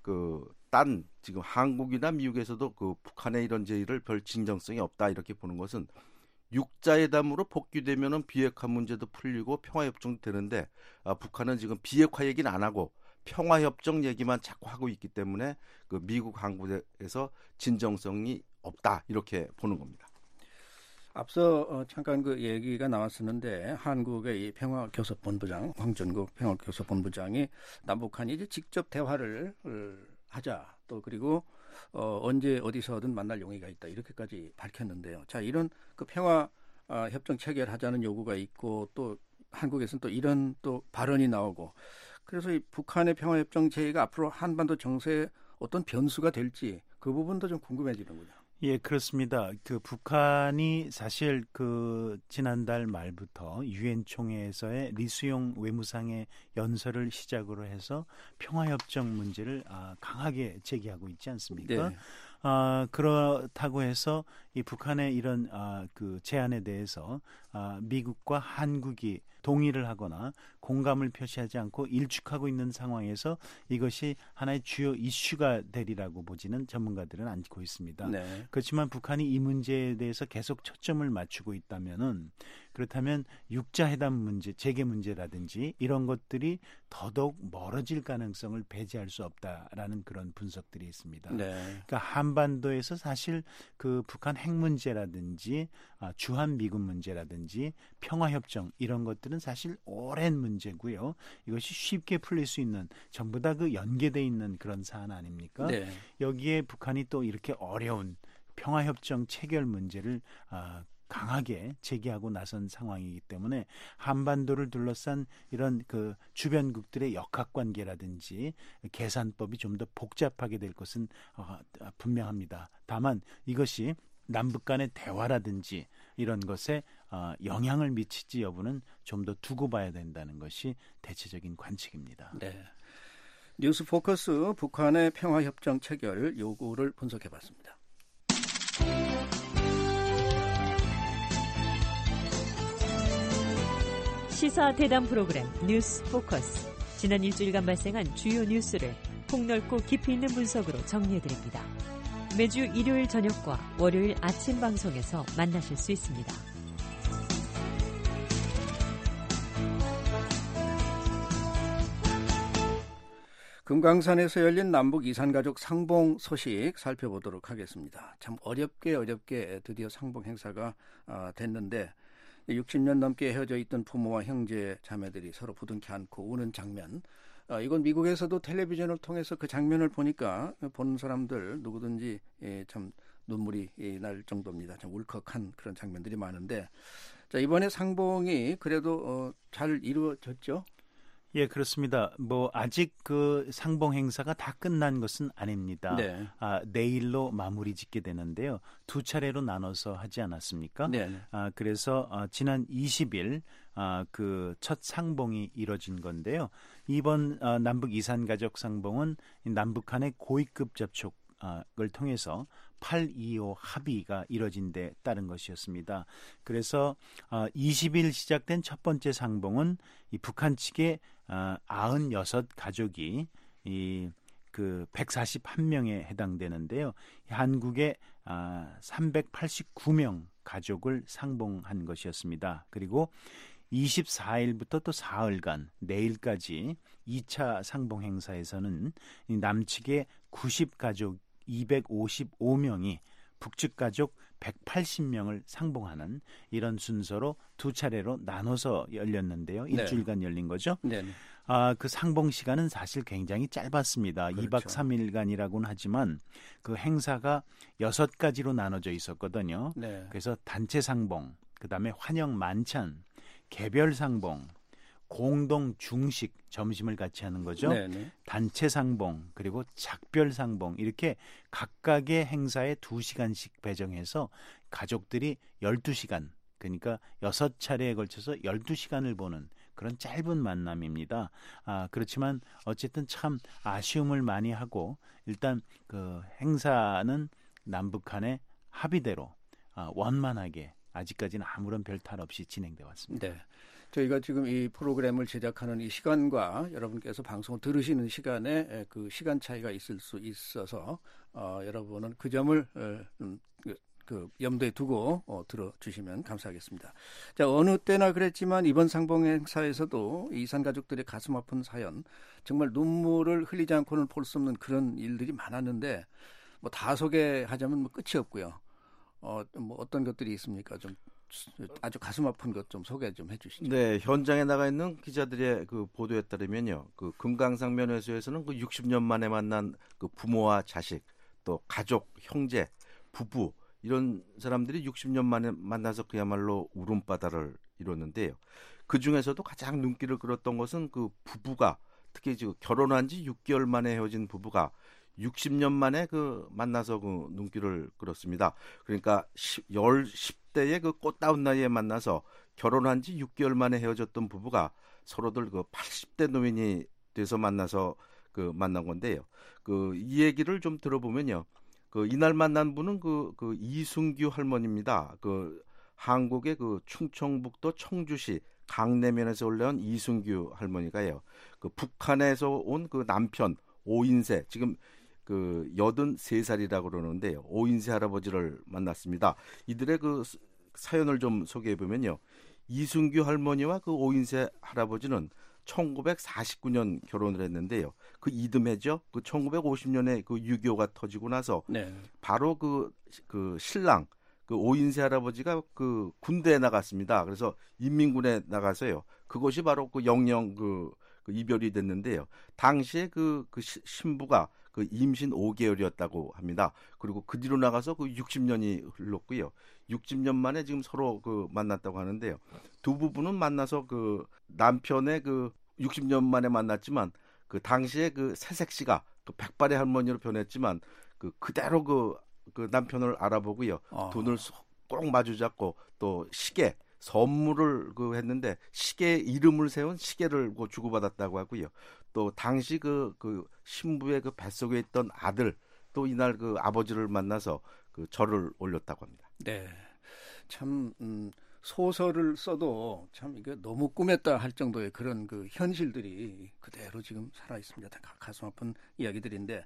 지금 한국이나 미국에서도 그 북한의 이런 제의를 별 진정성이 없다 이렇게 보는 것은 육자회담으로 복귀되면은 비핵화 문제도 풀리고 평화협정도 되는데 북한은 지금 비핵화 얘기는 안 하고 평화협정 얘기만 자꾸 하고 있기 때문에 그 미국 한국에서 진정성이 없다 이렇게 보는 겁니다. 앞서 잠깐 그 얘기가 나왔었는데 한국의 이 평화교섭본부장 황준국 평화교섭본부장이 남북한이 이제 직접 대화를 하자 또 그리고 언제 어디서든 만날 용의가 있다 이렇게까지 밝혔는데요. 자 이런 그 평화 협정 체결하자는 요구가 있고 또 한국에서는 또 이런 또 발언이 나오고 그래서 이 북한의 평화협정 제의가 앞으로 한반도 정세에 어떤 변수가 될지 그 부분도 좀 궁금해지는군요. 예, 그렇습니다. 그 북한이 사실 그 지난달 말부터 유엔 총회에서의 리수용 외무상의 연설을 시작으로 해서 평화협정 문제를 강하게 제기하고 있지 않습니까? 네. 그렇다고 해서 이 북한의 이런 그 제안에 대해서 미국과 한국이 동의를 하거나 공감을 표시하지 않고 일축하고 있는 상황에서 이것이 하나의 주요 이슈가 되리라고 보지는 전문가들은 않고 있습니다. 네. 그렇지만 북한이 이 문제에 대해서 계속 초점을 맞추고 있다면은 그렇다면 육자회담 문제, 재개 문제라든지 이런 것들이 더더욱 멀어질 가능성을 배제할 수 없다라는 그런 분석들이 있습니다. 네. 그러니까 한반도에서 사실 그 북한 핵 문제라든지 주한 미군 문제라든지 평화협정 이런 것들은 사실 오랜 문제고요. 이것이 쉽게 풀릴 수 있는 전부 다 그 연계돼 있는 그런 사안 아닙니까? 네. 여기에 북한이 또 이렇게 어려운 평화협정 체결 문제를 강하게 제기하고 나선 상황이기 때문에 한반도를 둘러싼 이런 그 주변국들의 역학관계라든지 계산법이 좀 더 복잡하게 될 것은 분명합니다. 다만 이것이 남북 간의 대화라든지 이런 것에 영향을 미칠지 여부는 좀 더 두고 봐야 된다는 것이 대체적인 관측입니다. 네. 뉴스 포커스 북한의 평화협정 체결 요구를 분석해봤습니다. 시사 대담 프로그램 뉴스 포커스. 지난 일주일간 발생한 주요 뉴스를 폭넓고 깊이 있는 분석으로 정리해드립니다. 매주 일요일 저녁과 월요일 아침 방송에서 만나실 수 있습니다. 금강산에서 열린 남북 이산가족 상봉 소식 살펴보도록 하겠습니다. 참 어렵게 드디어 상봉 행사가 됐는데 60년 넘게 헤어져 있던 부모와 형제 자매들이 서로 부둥켜 안고 우는 장면, 이건 미국에서도 텔레비전을 통해서 그 장면을 보니까 보는 사람들 누구든지 참 눈물이 날 정도입니다. 참 울컥한 그런 장면들이 많은데, 자, 이번에 상봉이 그래도 잘 이루어졌죠? 예, 그렇습니다. 아직 그 상봉 행사가 다 끝난 것은 아닙니다. 네. 내일로 마무리 짓게 되는데요. 두 차례로 나눠서 하지 않았습니까? 네. 그래서 지난 20일 그 첫 상봉이 이뤄진 건데요. 이번 남북 이산가족 상봉은 남북한의 고위급 접촉을 통해서 8.25 합의가 이뤄진 데 따른 것이었습니다. 그래서 20일 시작된 첫 번째 상봉은 이 북한 측의 96가족이 그 141명에 해당되는데요. 한국의 389명 가족을 상봉한 것이었습니다. 그리고 24일부터 또 사흘간 내일까지 2차 상봉 행사에서는 남측의 90가족 255명이 북측 가족 180명을 상봉하는 이런 순서로 두 차례로 나눠서 열렸는데요. 일주일간 열린 거죠. 네. 그 상봉 시간은 사실 굉장히 짧았습니다. 그렇죠. 2박 3일간이라고는 하지만 그 행사가 6가지로 나눠져 있었거든요. 네. 그래서 단체 상봉, 그다음에 환영 만찬, 개별 상봉, 공동 중식, 점심을 같이 하는 거죠. 네네. 단체 상봉, 그리고 작별 상봉, 이렇게 각각의 행사에 2시간씩 배정해서 가족들이 12시간, 그러니까 6차례에 걸쳐서 12시간을 보는 그런 짧은 만남입니다. 그렇지만 어쨌든 참 아쉬움을 많이 하고, 일단 그 행사는 남북한의 합의대로 원만하게 아직까지는 아무런 별탈 없이 진행되어 왔습니다. 네. 저희가 지금 이 프로그램을 제작하는 이 시간과 여러분께서 방송을 들으시는 시간에 그 시간 차이가 있을 수 있어서 여러분은 그 점을 그 염두에 두고 들어주시면 감사하겠습니다. 자, 어느 때나 그랬지만 이번 상봉 행사에서도 이산 가족들의 가슴 아픈 사연, 정말 눈물을 흘리지 않고는 볼 수 없는 그런 일들이 많았는데 다 소개하자면 끝이 없고요. 어떤 것들이 있습니까? 좀 아주 가슴 아픈 것 좀 소개 좀 해주시죠. 네, 현장에 나가 있는 기자들의 그 보도에 따르면요, 그 금강산 면회소에서는 그 60년 만에 만난 그 부모와 자식, 또 가족, 형제, 부부 이런 사람들이 60년 만에 만나서 그야말로 울음바다를 이뤘는데요. 그 중에서도 가장 눈길을 끌었던 것은 그 부부가, 특히 지금 결혼한 지 6개월 만에 헤어진 부부가 60년 만에 그 만나서 그 눈길을 끌었습니다. 그러니까 10대의 그 꽃다운 나이에 만나서 결혼한 지 6개월 만에 헤어졌던 부부가 서로들 그 80대 노인이 돼서 만나서 그 만난 건데요. 그 이 얘기를 좀 들어보면요. 그 이날 만난 분은 그 이순규 할머니입니다. 그 한국의 그 충청북도 청주시 강내면에서 올라온 이순규 할머니가요. 그 북한에서 온 그 남편 오인세, 지금 그 83살이라고 그러는데요. 오인세 할아버지를 만났습니다. 이들의 그 사연을 좀 소개해 보면요. 이순규 할머니와 그 오인세 할아버지는 1949년 결혼을 했는데요. 그 이듬해죠. 그 1950년에 그 6.25가 터지고 나서 바로 그 신랑 그 오인세 할아버지가 그 군대에 나갔습니다. 그래서 인민군에 나가서요. 그것이 바로 그 영영 그 이별이 됐는데요. 당시에 그 신부가 그 임신 5개월이었다고 합니다. 그리고 그 뒤로 나가서 그 60년이 흘렀고요. 60년 만에 지금 서로 그 만났다고 하는데요. 두 부부는 만나서 그 남편의 그 60년 만에 만났지만 그 당시에 그 새색 씨가 그 백발의 할머니로 변했지만 그대로 그 남편을 알아보고요. 돈을 꼭 마주 잡고 또 시계 선물을 했는데 시계 이름을 세운 시계를 주고받았다고 하고요. 또 당시 그 신부의 그 뱃속에 있던 아들 또 이날 그 아버지를 만나서 그 절을 올렸다고 합니다. 네, 참 소설을 써도 참 이게 너무 꾸몄다 할 정도의 그런 그 현실들이 그대로 지금 살아 있습니다. 가슴 아픈 이야기들인데,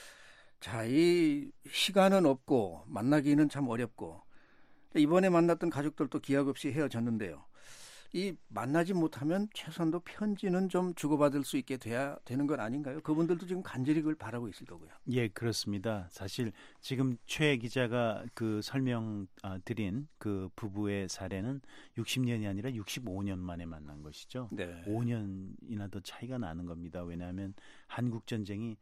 자, 이 시간은 없고 만나기는 참 어렵고 이번에 만났던 가족들도 기약 없이 헤어졌는데요. 이 만나지 못하면 최소한도 편지는 좀 주고받을 수 있게 돼야 되는 건 아닌가요? 그분들도 지금 간절히 그걸 바라고 있을 거고요. 예, 그렇습니다. 사실 지금 최 기자가 그 설명 드린 그 부부의 사례는 60년이 아니라 65년 만에 만난 것이죠. 네. 5년이나 더 차이가 나는 겁니다. 왜냐하면 한국 전쟁이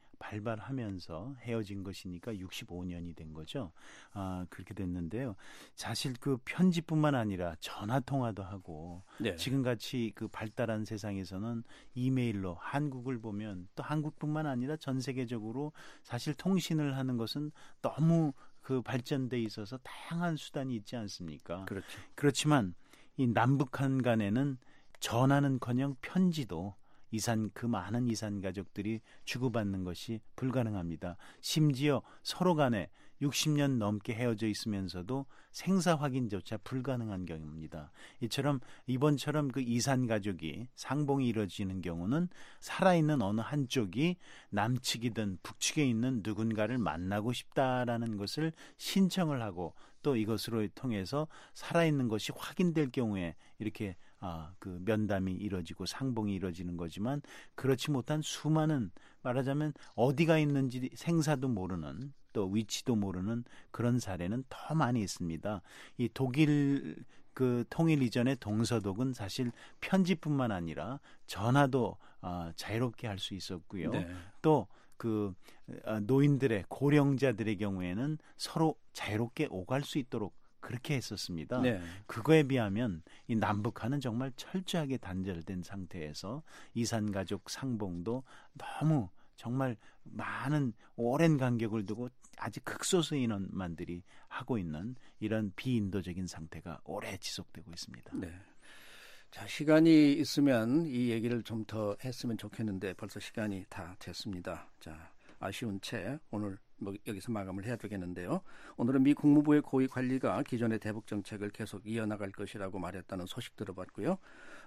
발발하면서 헤어진 것이니까 65년이 된 거죠. 그렇게 됐는데요. 사실 그 편지뿐만 아니라 전화 통화도 하고 네. 지금같이 그 발달한 세상에서는 이메일로 한국을 보면 또 한국뿐만 아니라 전 세계적으로 사실 통신을 하는 것은 너무 그 발전돼 있어서 다양한 수단이 있지 않습니까? 그렇죠. 그렇지만 이 남북한 간에는 전화는커녕 편지도 그 많은 이산 가족들이 주고받는 것이 불가능합니다. 심지어 서로 간에 60년 넘게 헤어져 있으면서도 생사 확인조차 불가능한 경우입니다. 이번처럼 그 이산 가족이 상봉이 이루어지는 경우는 살아있는 어느 한쪽이 남측이든 북측에 있는 누군가를 만나고 싶다라는 것을 신청을 하고 또 이것으로 통해서 살아있는 것이 확인될 경우에 이렇게 그 면담이 이루어지고 상봉이 이루어지는 거지만, 그렇지 못한 수많은, 말하자면 어디가 있는지 생사도 모르는 또 위치도 모르는 그런 사례는 더 많이 있습니다. 이 독일 그 통일 이전의 동서독은 사실 편지뿐만 아니라 전화도 자유롭게 할 수 있었고요. 네. 또 그 노인들의 고령자들의 경우에는 서로 자유롭게 오갈 수 있도록 그렇게 했었습니다. 네. 그거에 비하면 이 남북한은 정말 철저하게 단절된 상태에서 이산가족 상봉도 너무 정말 많은 오랜 간격을 두고 아직 극소수 인원만들이 하고 있는 이런 비인도적인 상태가 오래 지속되고 있습니다. 네. 자, 시간이 있으면 이 얘기를 좀 더 했으면 좋겠는데 벌써 시간이 다 됐습니다. 자, 아쉬운 채 오늘 여기서 마감을 해야 되겠는데요. 오늘은 미 국무부의 고위 관리가 기존의 대북 정책을 계속 이어나갈 것이라고 말했다는 소식 들어봤고요.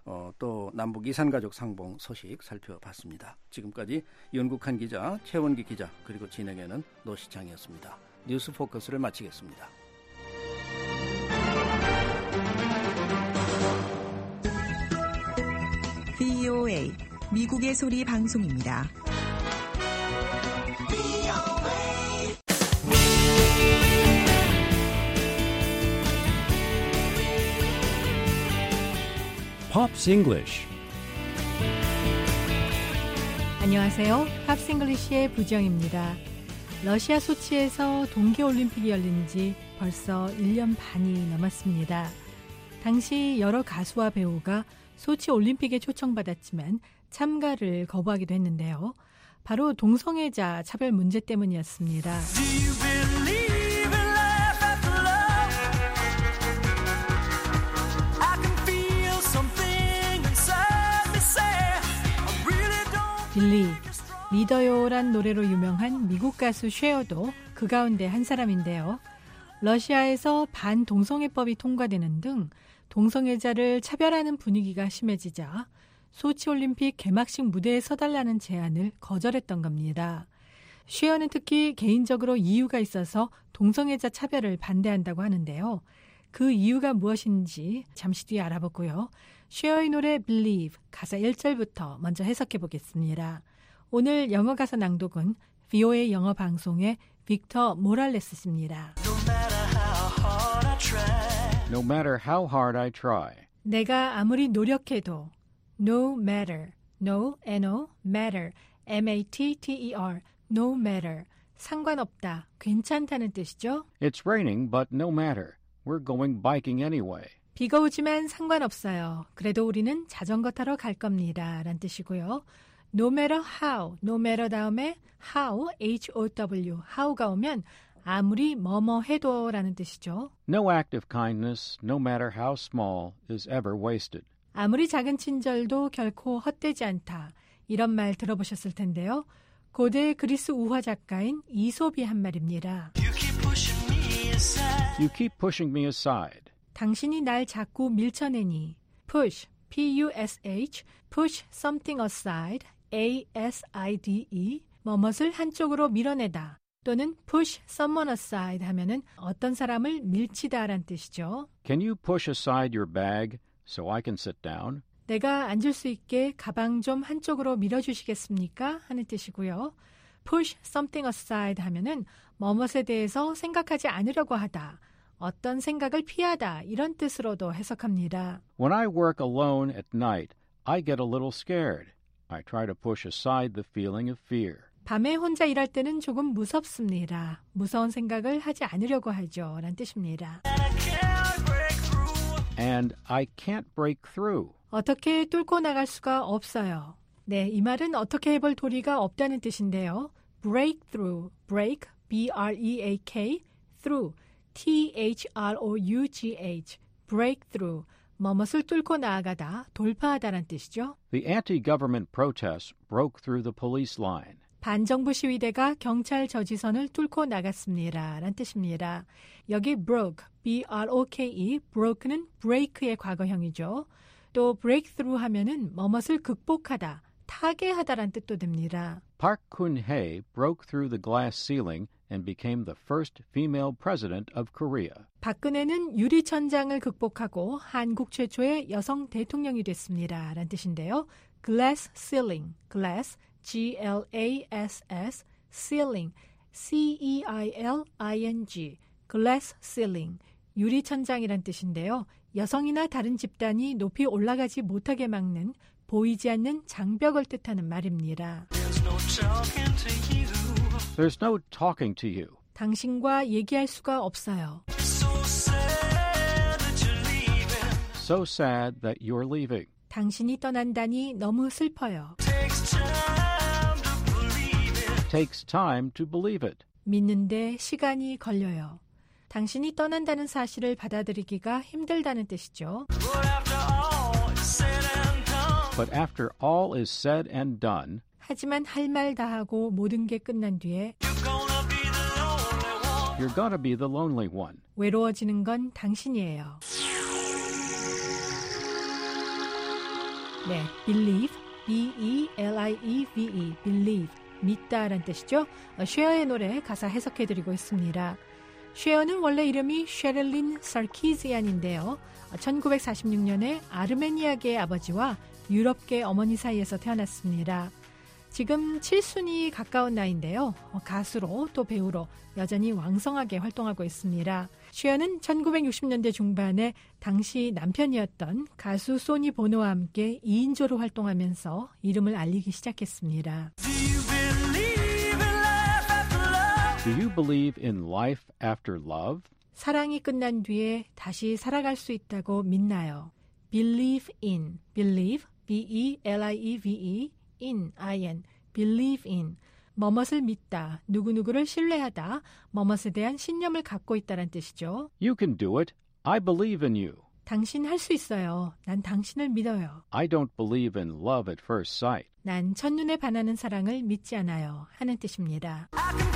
또 남북 이산가족 상봉 소식 살펴봤습니다. 지금까지 윤국한 기자, 최원기 기자, 그리고 진행에는 노시창이었습니다. 뉴스 포커스를 마치겠습니다. VOA 미국의 소리 방송입니다. Pops English. 안녕하세요. 팝스 잉글리시의 부정입니다. 러시아 소치에서 동계올림픽이 열린 지 벌써 1년 반이 넘었습니다. 당시 여러 가수와 배우가 소치 올림픽에 초청받았지만 참가를 거부하기도 했는데요. 바로 동성애자 차별 문제 때문이었습니다. 빌리, 믿어요란 노래로 유명한 미국 가수 쉐어도 그 가운데 한 사람인데요. 러시아에서 반동성애법이 통과되는 등 동성애자를 차별하는 분위기가 심해지자 소치올림픽 개막식 무대에 서달라는 제안을 거절했던 겁니다. 쉐어는 특히 개인적으로 이유가 있어서 동성애자 차별을 반대한다고 하는데요. 그 이유가 무엇인지 잠시 뒤에 알아보고요. 쉐어의 노래 Believe 가사 1절부터 먼저 해석해 보겠습니다. 오늘 영어 가사 낭독은 VOA 영어 방송의 빅터 모랄레스 씨입니다. No matter how hard I try. 내가 아무리 노력해도 no matter, no, no, matter, M-A-T-T-E-R, no matter, 상관없다, 괜찮다는 뜻이죠. It's raining, but no matter. We're going biking anyway. 비가 오지만 상관없어요. 그래도 우리는 자전거 타러 갈 겁니다. 라는 뜻이고요. No matter how, no matter 다음에 how, H-O-W, how가 오면 아무리 뭐뭐 해도라는 뜻이죠. No act of kindness, no matter how small, is ever wasted. 아무리 작은 친절도 결코 헛되지 않다. 이런 말 들어보셨을 텐데요. 고대 그리스 우화 작가인 이솝이 한 말입니다. You keep pushing me aside. 당신이 날 자꾸 밀쳐내니. push, P-U-S-H, push something aside, A-S-I-D-E, 뭐뭇을 한쪽으로 밀어내다. 또는 push someone aside 하면은 어떤 사람을 밀치다란 뜻이죠. Can you push aside your bag so I can sit down? 내가 앉을 수 있게 가방 좀 한쪽으로 밀어주시겠습니까? 하는 뜻이고요. push something aside 하면은 뭐뭇에 대해서 생각하지 않으려고 하다. 어떤 생각을 피하다 이런 뜻으로도 해석합니다. When I work alone at night, I get a little scared. I try to push aside the feeling of fear. 밤에 혼자 일할 때는 조금 무섭습니다. 무서운 생각을 하지 않으려고 하죠. 라는 뜻입니다. And I can't break through. 어떻게 뚫고 나갈 수가 없어요. 네, 이 말은 어떻게 해볼 도리가 없다는 뜻인데요. break through, break, B-R-E-A-K, through, T-H-R-O-U-G-H, break through, 뭐뭇을 뚫고 나아가다, 돌파하다란 뜻이죠. The anti-government protests broke through the police line. 반정부 시위대가 경찰 저지선을 뚫고 나갔습니다. 란 뜻입니다. 여기 broke, B-R-O-K-E, broke는 break의 과거형이죠. 또 breakthrough 하면은 뭐뭇을 극복하다, 타개하다란 뜻도 됩니다. Park Geun-hye broke through the glass ceiling and became the first female president of Korea. 박근혜는 유리천장을 극복하고 한국 최초의 여성 대통령이 됐습니다. 란 뜻인데요. glass ceiling, glass, G-L-A-S-S, ceiling, C-E-I-L-I-N-G, glass ceiling, 유리천장이란 뜻인데요. 여성이나 다른 집단이 높이 올라가지 못하게 막는 보이지 않는 장벽을 뜻하는 말입니다. There's no talking to you. 당신과 얘기할 수가 없어요. So sad that you're leaving. 당신이 떠난다니 너무 슬퍼요. Takes time to believe it. 믿는데 시간이 걸려요. 당신이 떠난다는 사실을 받아들이기가 힘들다는 뜻이죠. But after all is said and done, 하지만 할 말 다 하고 모든 게 끝난 뒤에 you're gonna be the lonely one. 외로워지는 건 당신이에요. 네, believe, B-E-L-I-E-V-E, believe, 믿다라는 뜻이죠. 쉐어의 노래 가사 해석해드리고 있습니다. 쉐어는 원래 이름이 셰를린 sarkisian인데요. 1946년에 아르메니아계의 아버지와 유럽계 어머니 사이에서 태어났습니다. 지금 7순이 가까운 나이인데요. 가수로 또 배우로 여전히 왕성하게 활동하고 있습니다. 쉐어는 1960년대 중반에 당시 남편이었던 가수 소니 보노와 함께 2인조로 활동하면서 이름을 알리기 시작했습니다. Do you believe in life after love? 사랑이 끝난 뒤에 다시 살아갈 수 있다고 믿나요? Believe in, believe, B-E-L-I-E-V-E, in, I-N, believe in, 뭐뭇을 믿다, 누구누구를 신뢰하다, 뭐뭇에 대한 신념을 갖고 있다는 뜻이죠. You can do it. I believe in you. 당신 할 수 있어요. 난 당신을 믿어요. I don't believe in love at first sight. 난 첫눈에 반하는 사랑을 믿지 않아요. 하는 뜻입니다.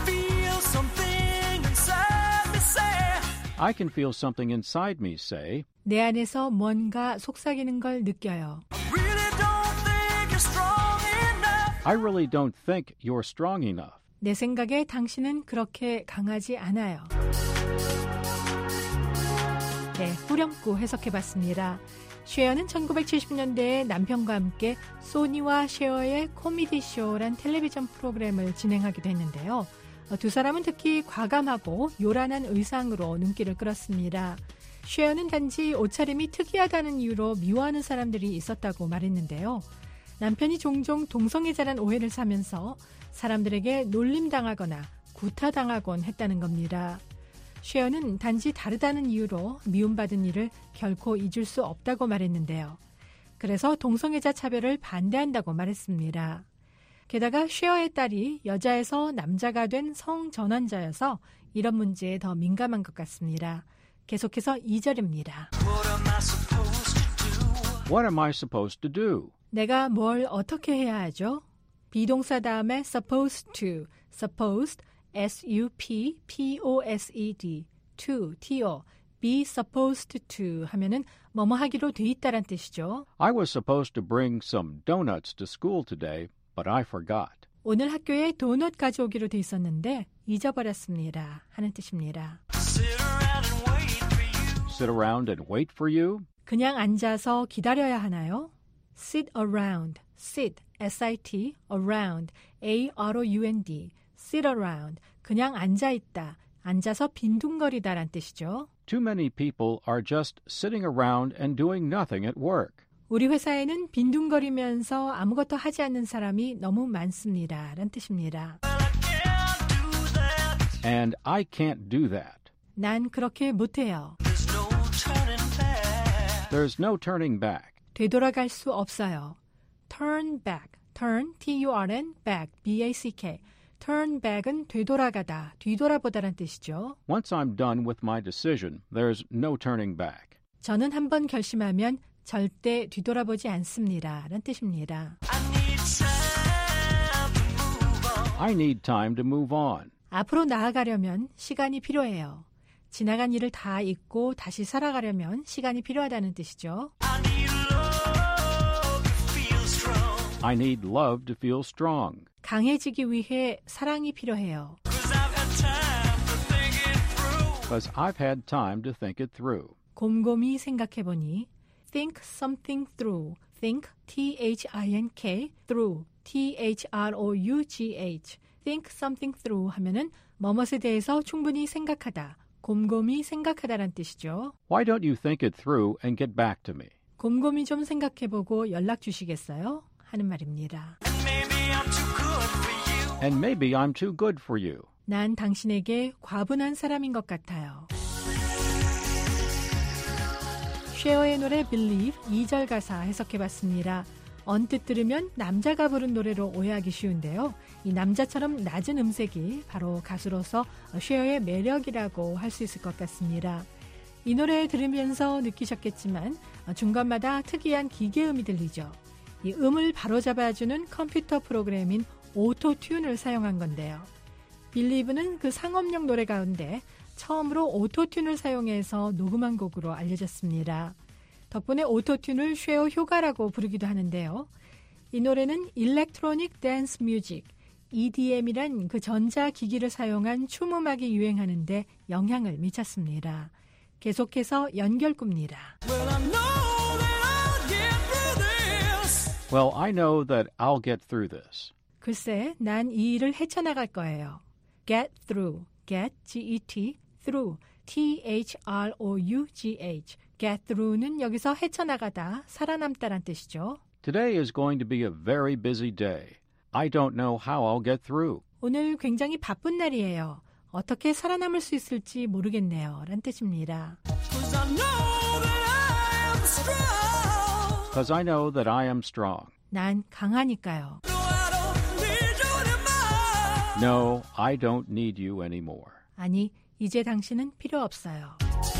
I can feel something inside me say, 내 안에서 뭔가 속삭이는 걸 느껴요. I really don't think you're strong enough. 내 생각에 당신은 그렇게 강하지 않아요. 네, 후렴구 해석해봤습니다. 쉐어는 1970년대에 남편과 함께 소니와 쉐어의 코미디쇼란 텔레비전 프로그램을 진행하기도 했는데요. 두 사람은 특히 과감하고 요란한 의상으로 눈길을 끌었습니다. 쉐어는 단지 옷차림이 특이하다는 이유로 미워하는 사람들이 있었다고 말했는데요. 남편이 종종 동성애자란 오해를 사면서 사람들에게 놀림당하거나 구타당하곤 했다는 겁니다. 쉐어는 단지 다르다는 이유로 미움받은 일을 결코 잊을 수 없다고 말했는데요. 그래서 동성애자 차별을 반대한다고 말했습니다. 게다가 쉐어의 딸이 여자에서 남자가 된 성전환자여서 이런 문제에 더 민감한 것 같습니다. 계속해서 2절입니다. What am I supposed to do? 내가 뭘 어떻게 해야 하죠? 비동사 다음에 supposed to, supposed, S-U-P-P-O-S-E-D, to, T-O, be supposed to 하면은 뭐뭐 하기로 돼 있다란 뜻이죠. I was supposed to bring some donuts to school today, but I forgot. 오늘 학교에 도넛 가져오기로 돼 있었는데 잊어버렸습니다 하는 뜻입니다. Sit around and wait for you? 그냥 앉아서 기다려야 하나요? Sit around, sit, S-I-T, around, A-R-O-U-N-D, sit around, 그냥 앉아있다, 앉아서 빈둥거리다란 뜻이죠. Too many people are just sitting around and doing nothing at work. 우리 회사에는 빈둥거리면서 아무것도 하지 않는 사람이 너무 많습니다 라는 뜻입니다. And I can't do that. 난 그렇게 못해요. There's no turning back. 되돌아갈 수 없어요. Turn back, turn, T-U-R-N, back, B-A-C-K. Turn back은 되돌아가다, 뒤돌아보다란 뜻이죠. Once I'm done with my decision, there's no turning back. 저는 한번 결심하면 절대 뒤돌아보지 않습니다 라는 뜻입니다. I need time to move on. 앞으로 나아가려면 시간이 필요해요. 지나간 일을 다 잊고 다시 살아가려면 시간이 필요하다는 뜻이죠. I need love to feel strong. 강해지기 위해 사랑이 필요해요. Because I've had time to think it through. 곰곰이 생각해보니 think something through. think, T-H-I-N-K, through, T-H-R-O-U-G-H. think something through 하면은 뭐뭇에 대해서 충분히 생각하다, 곰곰이 생각하다란 뜻이죠. Why don't you think it through and get back to me? 곰곰이 좀 생각해보고 연락 주시겠어요? 하는 말입니다. And maybe I'm too good for you. 난 당신에게 과분한 사람인 것 같아요. 쉐어의 노래 Believe 2절 가사 해석해봤습니다. 언뜻 들으면 남자가 부른 노래로 오해하기 쉬운데요. 이 남자처럼 낮은 음색이 바로 가수로서 쉐어의 매력이라고 할 수 있을 것 같습니다. 이 노래 들으면서 느끼셨겠지만 중간마다 특이한 기계음이 들리죠. 이 음을 바로잡아주는 컴퓨터 프로그램인 오토튠을 사용한 건데요. Believe는 그 상업용 노래 가운데 처음으로 오토튠을 사용해서 녹음한 곡으로 알려졌습니다. 덕분에 오토튠을 쉐어 효과라고 부르기도 하는데요. 이 노래는 일렉트로닉 댄스 뮤직, EDM이란 그 전자기기를 사용한 춤음악이 유행하는데 영향을 미쳤습니다. 계속해서 연결굽니다. Well, I know that I'll get through this. 글쎄, 난 이 일을 헤쳐나갈 거예요. Get through, get, G-E-T, through, T-H-R-O-U-G-H. Get through는 여기서 헤쳐나가다, 살아남다란 뜻이죠. Today is going to be a very busy day. I don't know how I'll get through. 오늘 굉장히 바쁜 날이에요. 어떻게 살아남을 수 있을지 모르겠네요. 란 뜻입니다. Because I know that I am strong. 난 강하니까요. No, I don't need you anymore. 아니, 이제 당신은 필요 없어요.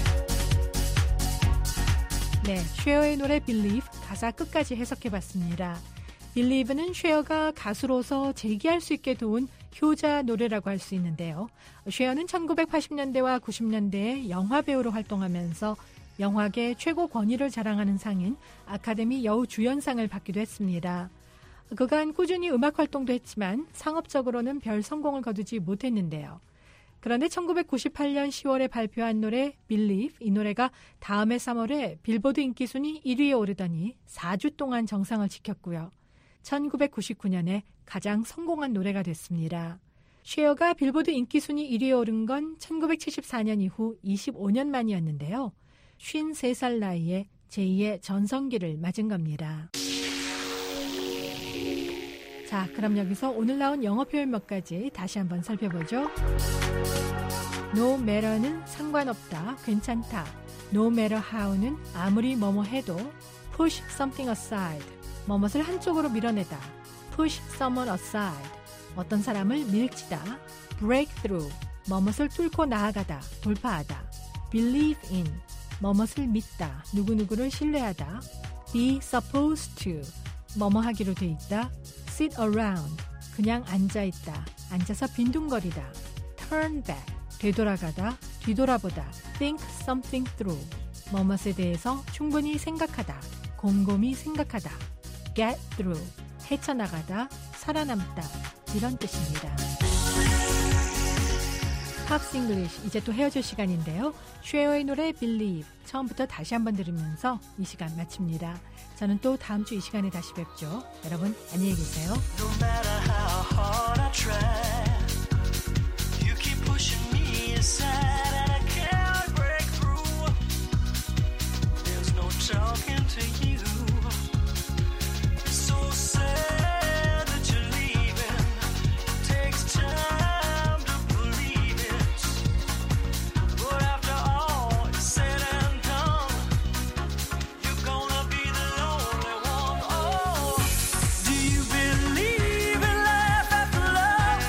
네, 쉐어의 노래 Believe 가사 끝까지 해석해봤습니다. Believe는 쉐어가 가수로서 재기할 수 있게 도운 효자 노래라고 할 수 있는데요. 쉐어는 1980년대와 90년대에 영화배우로 활동하면서 영화계 최고 권위를 자랑하는 상인 아카데미 여우주연상을 받기도 했습니다. 그간 꾸준히 음악 활동도 했지만 상업적으로는 별 성공을 거두지 못했는데요. 그런데 1998년 10월에 발표한 노래 Believe, 이 노래가 다음해 3월에 빌보드 인기순위 1위에 오르더니 4주 동안 정상을 지켰고요. 1999년에 가장 성공한 노래가 됐습니다. 쉐어가 빌보드 인기순위 1위에 오른 건 1974년 이후 25년 만이었는데요. 53살 나이에 제2의 전성기를 맞은 겁니다. 자, 그럼 여기서 오늘 나온 영어 표현 몇 가지 다시 한번 살펴보죠. No matter는 상관없다, 괜찮다. No matter how는 아무리 뭐뭐 해도. Push something aside, 뭐뭇을 한쪽으로 밀어내다. Push someone aside, 어떤 사람을 밀치다. Break through, 뭐뭇을 뚫고 나아가다, 돌파하다. believe in, 뭐뭇을 믿다, 누구누구를 신뢰하다. be supposed to, 뭐뭐 하기로 돼 있다. sit around, 그냥 앉아있다, 앉아서 빈둥거리다. turn back, 되돌아가다, 뒤돌아보다. think something through, 뭐뭇에 대해서 충분히 생각하다, 곰곰이 생각하다. get through, 헤쳐나가다, 살아남다, 이런 뜻입니다. 팝스 잉글리쉬, 이제 또 헤어질 시간인데요. 쉐어의 노래 Believe, 처음부터 다시 한번 들으면서 이 시간 마칩니다. 저는 또 다음 주 이 시간에 다시 뵙죠. 여러분 안녕히 계세요. No matter how hard I try, you keep pushing me aside and I can't break through. There's no talking to you. It's so sad that you're leaving. It takes time to believe it. But after all is said and done, you're gonna be the lonely one. Oh, do you believe in life after love?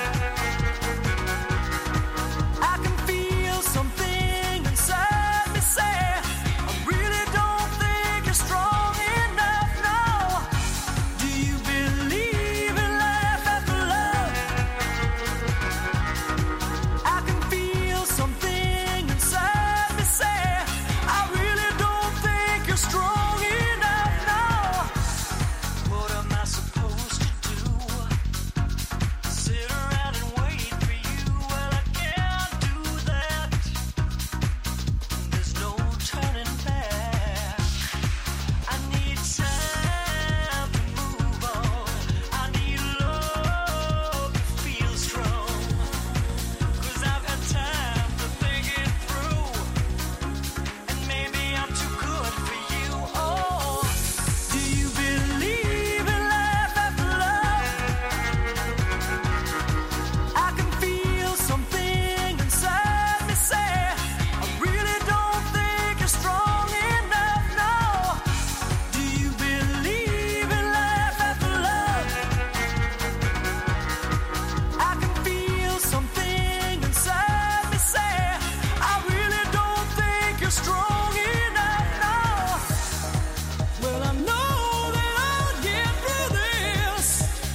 I can feel something inside me say, I really don't think you're strong enough now. Do you believe in life after love? I can feel something inside me say, I really don't think you're strong enough now. What am I supposed to do? Sit around and wait for you? Well, I can't do that. There's no turning back. I need time to move on. I need love to feel strong. 'Cause I've had time to think it through. And maybe I'm too good for you. Oh, do you believe in life after love? I can feel something inside me say, I really don't think you're strong enough now. Do you believe in life after love? I can feel something inside me say, I really don't think you're strong enough now. Well, I know that I'll get through this,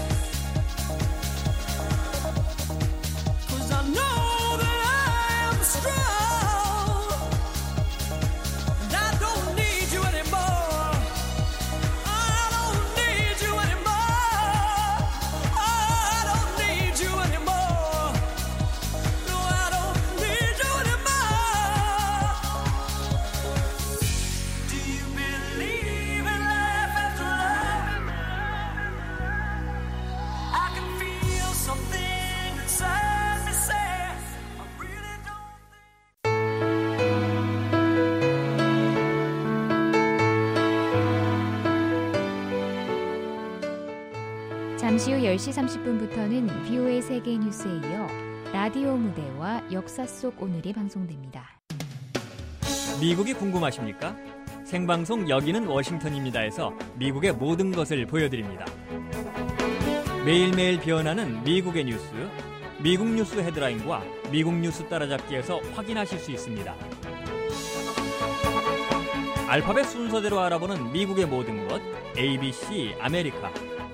'cause I know that I am strong. And I don't need you anymore. I don't need you anymore. I don't need you anymore. No, I don't need you anymore. Do you believe in life after love? I can feel something inside me say, I really don't. 잠시 후 10시 30분부터는 VOA 세계 뉴스에 이어 라디오 무대와 역사 속 오늘이 방송됩니다. 미국이 궁금하십니까? 생방송 여기는 워싱턴입니다에서 미국의 모든 것을 보여드립니다. 매일매일 변하는 미국의 뉴스, 미국 뉴스 헤드라인과 미국 뉴스 따라잡기에서 확인하실 수 있습니다. 알파벳 순서대로 알아보는 미국의 모든 것, ABC 아메리카.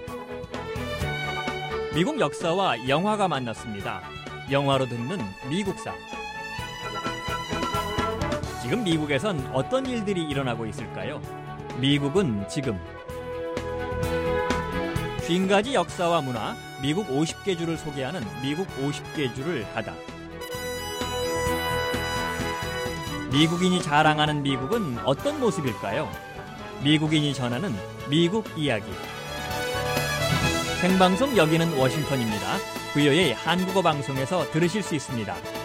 미국 역사와 영화가 만났습니다. 영화로 듣는 미국사. 지금 미국에선 어떤 일들이 일어나고 있을까요? 미국은 지금. 50가지 역사와 문화, 미국 50개 주를 소개하는 미국 50개 주를 가다. 미국인이 자랑하는 미국은 어떤 모습일까요? 미국인이 전하는 미국 이야기. 생방송 여기는 워싱턴입니다. VOA 한국어 방송에서 들으실 수 있습니다.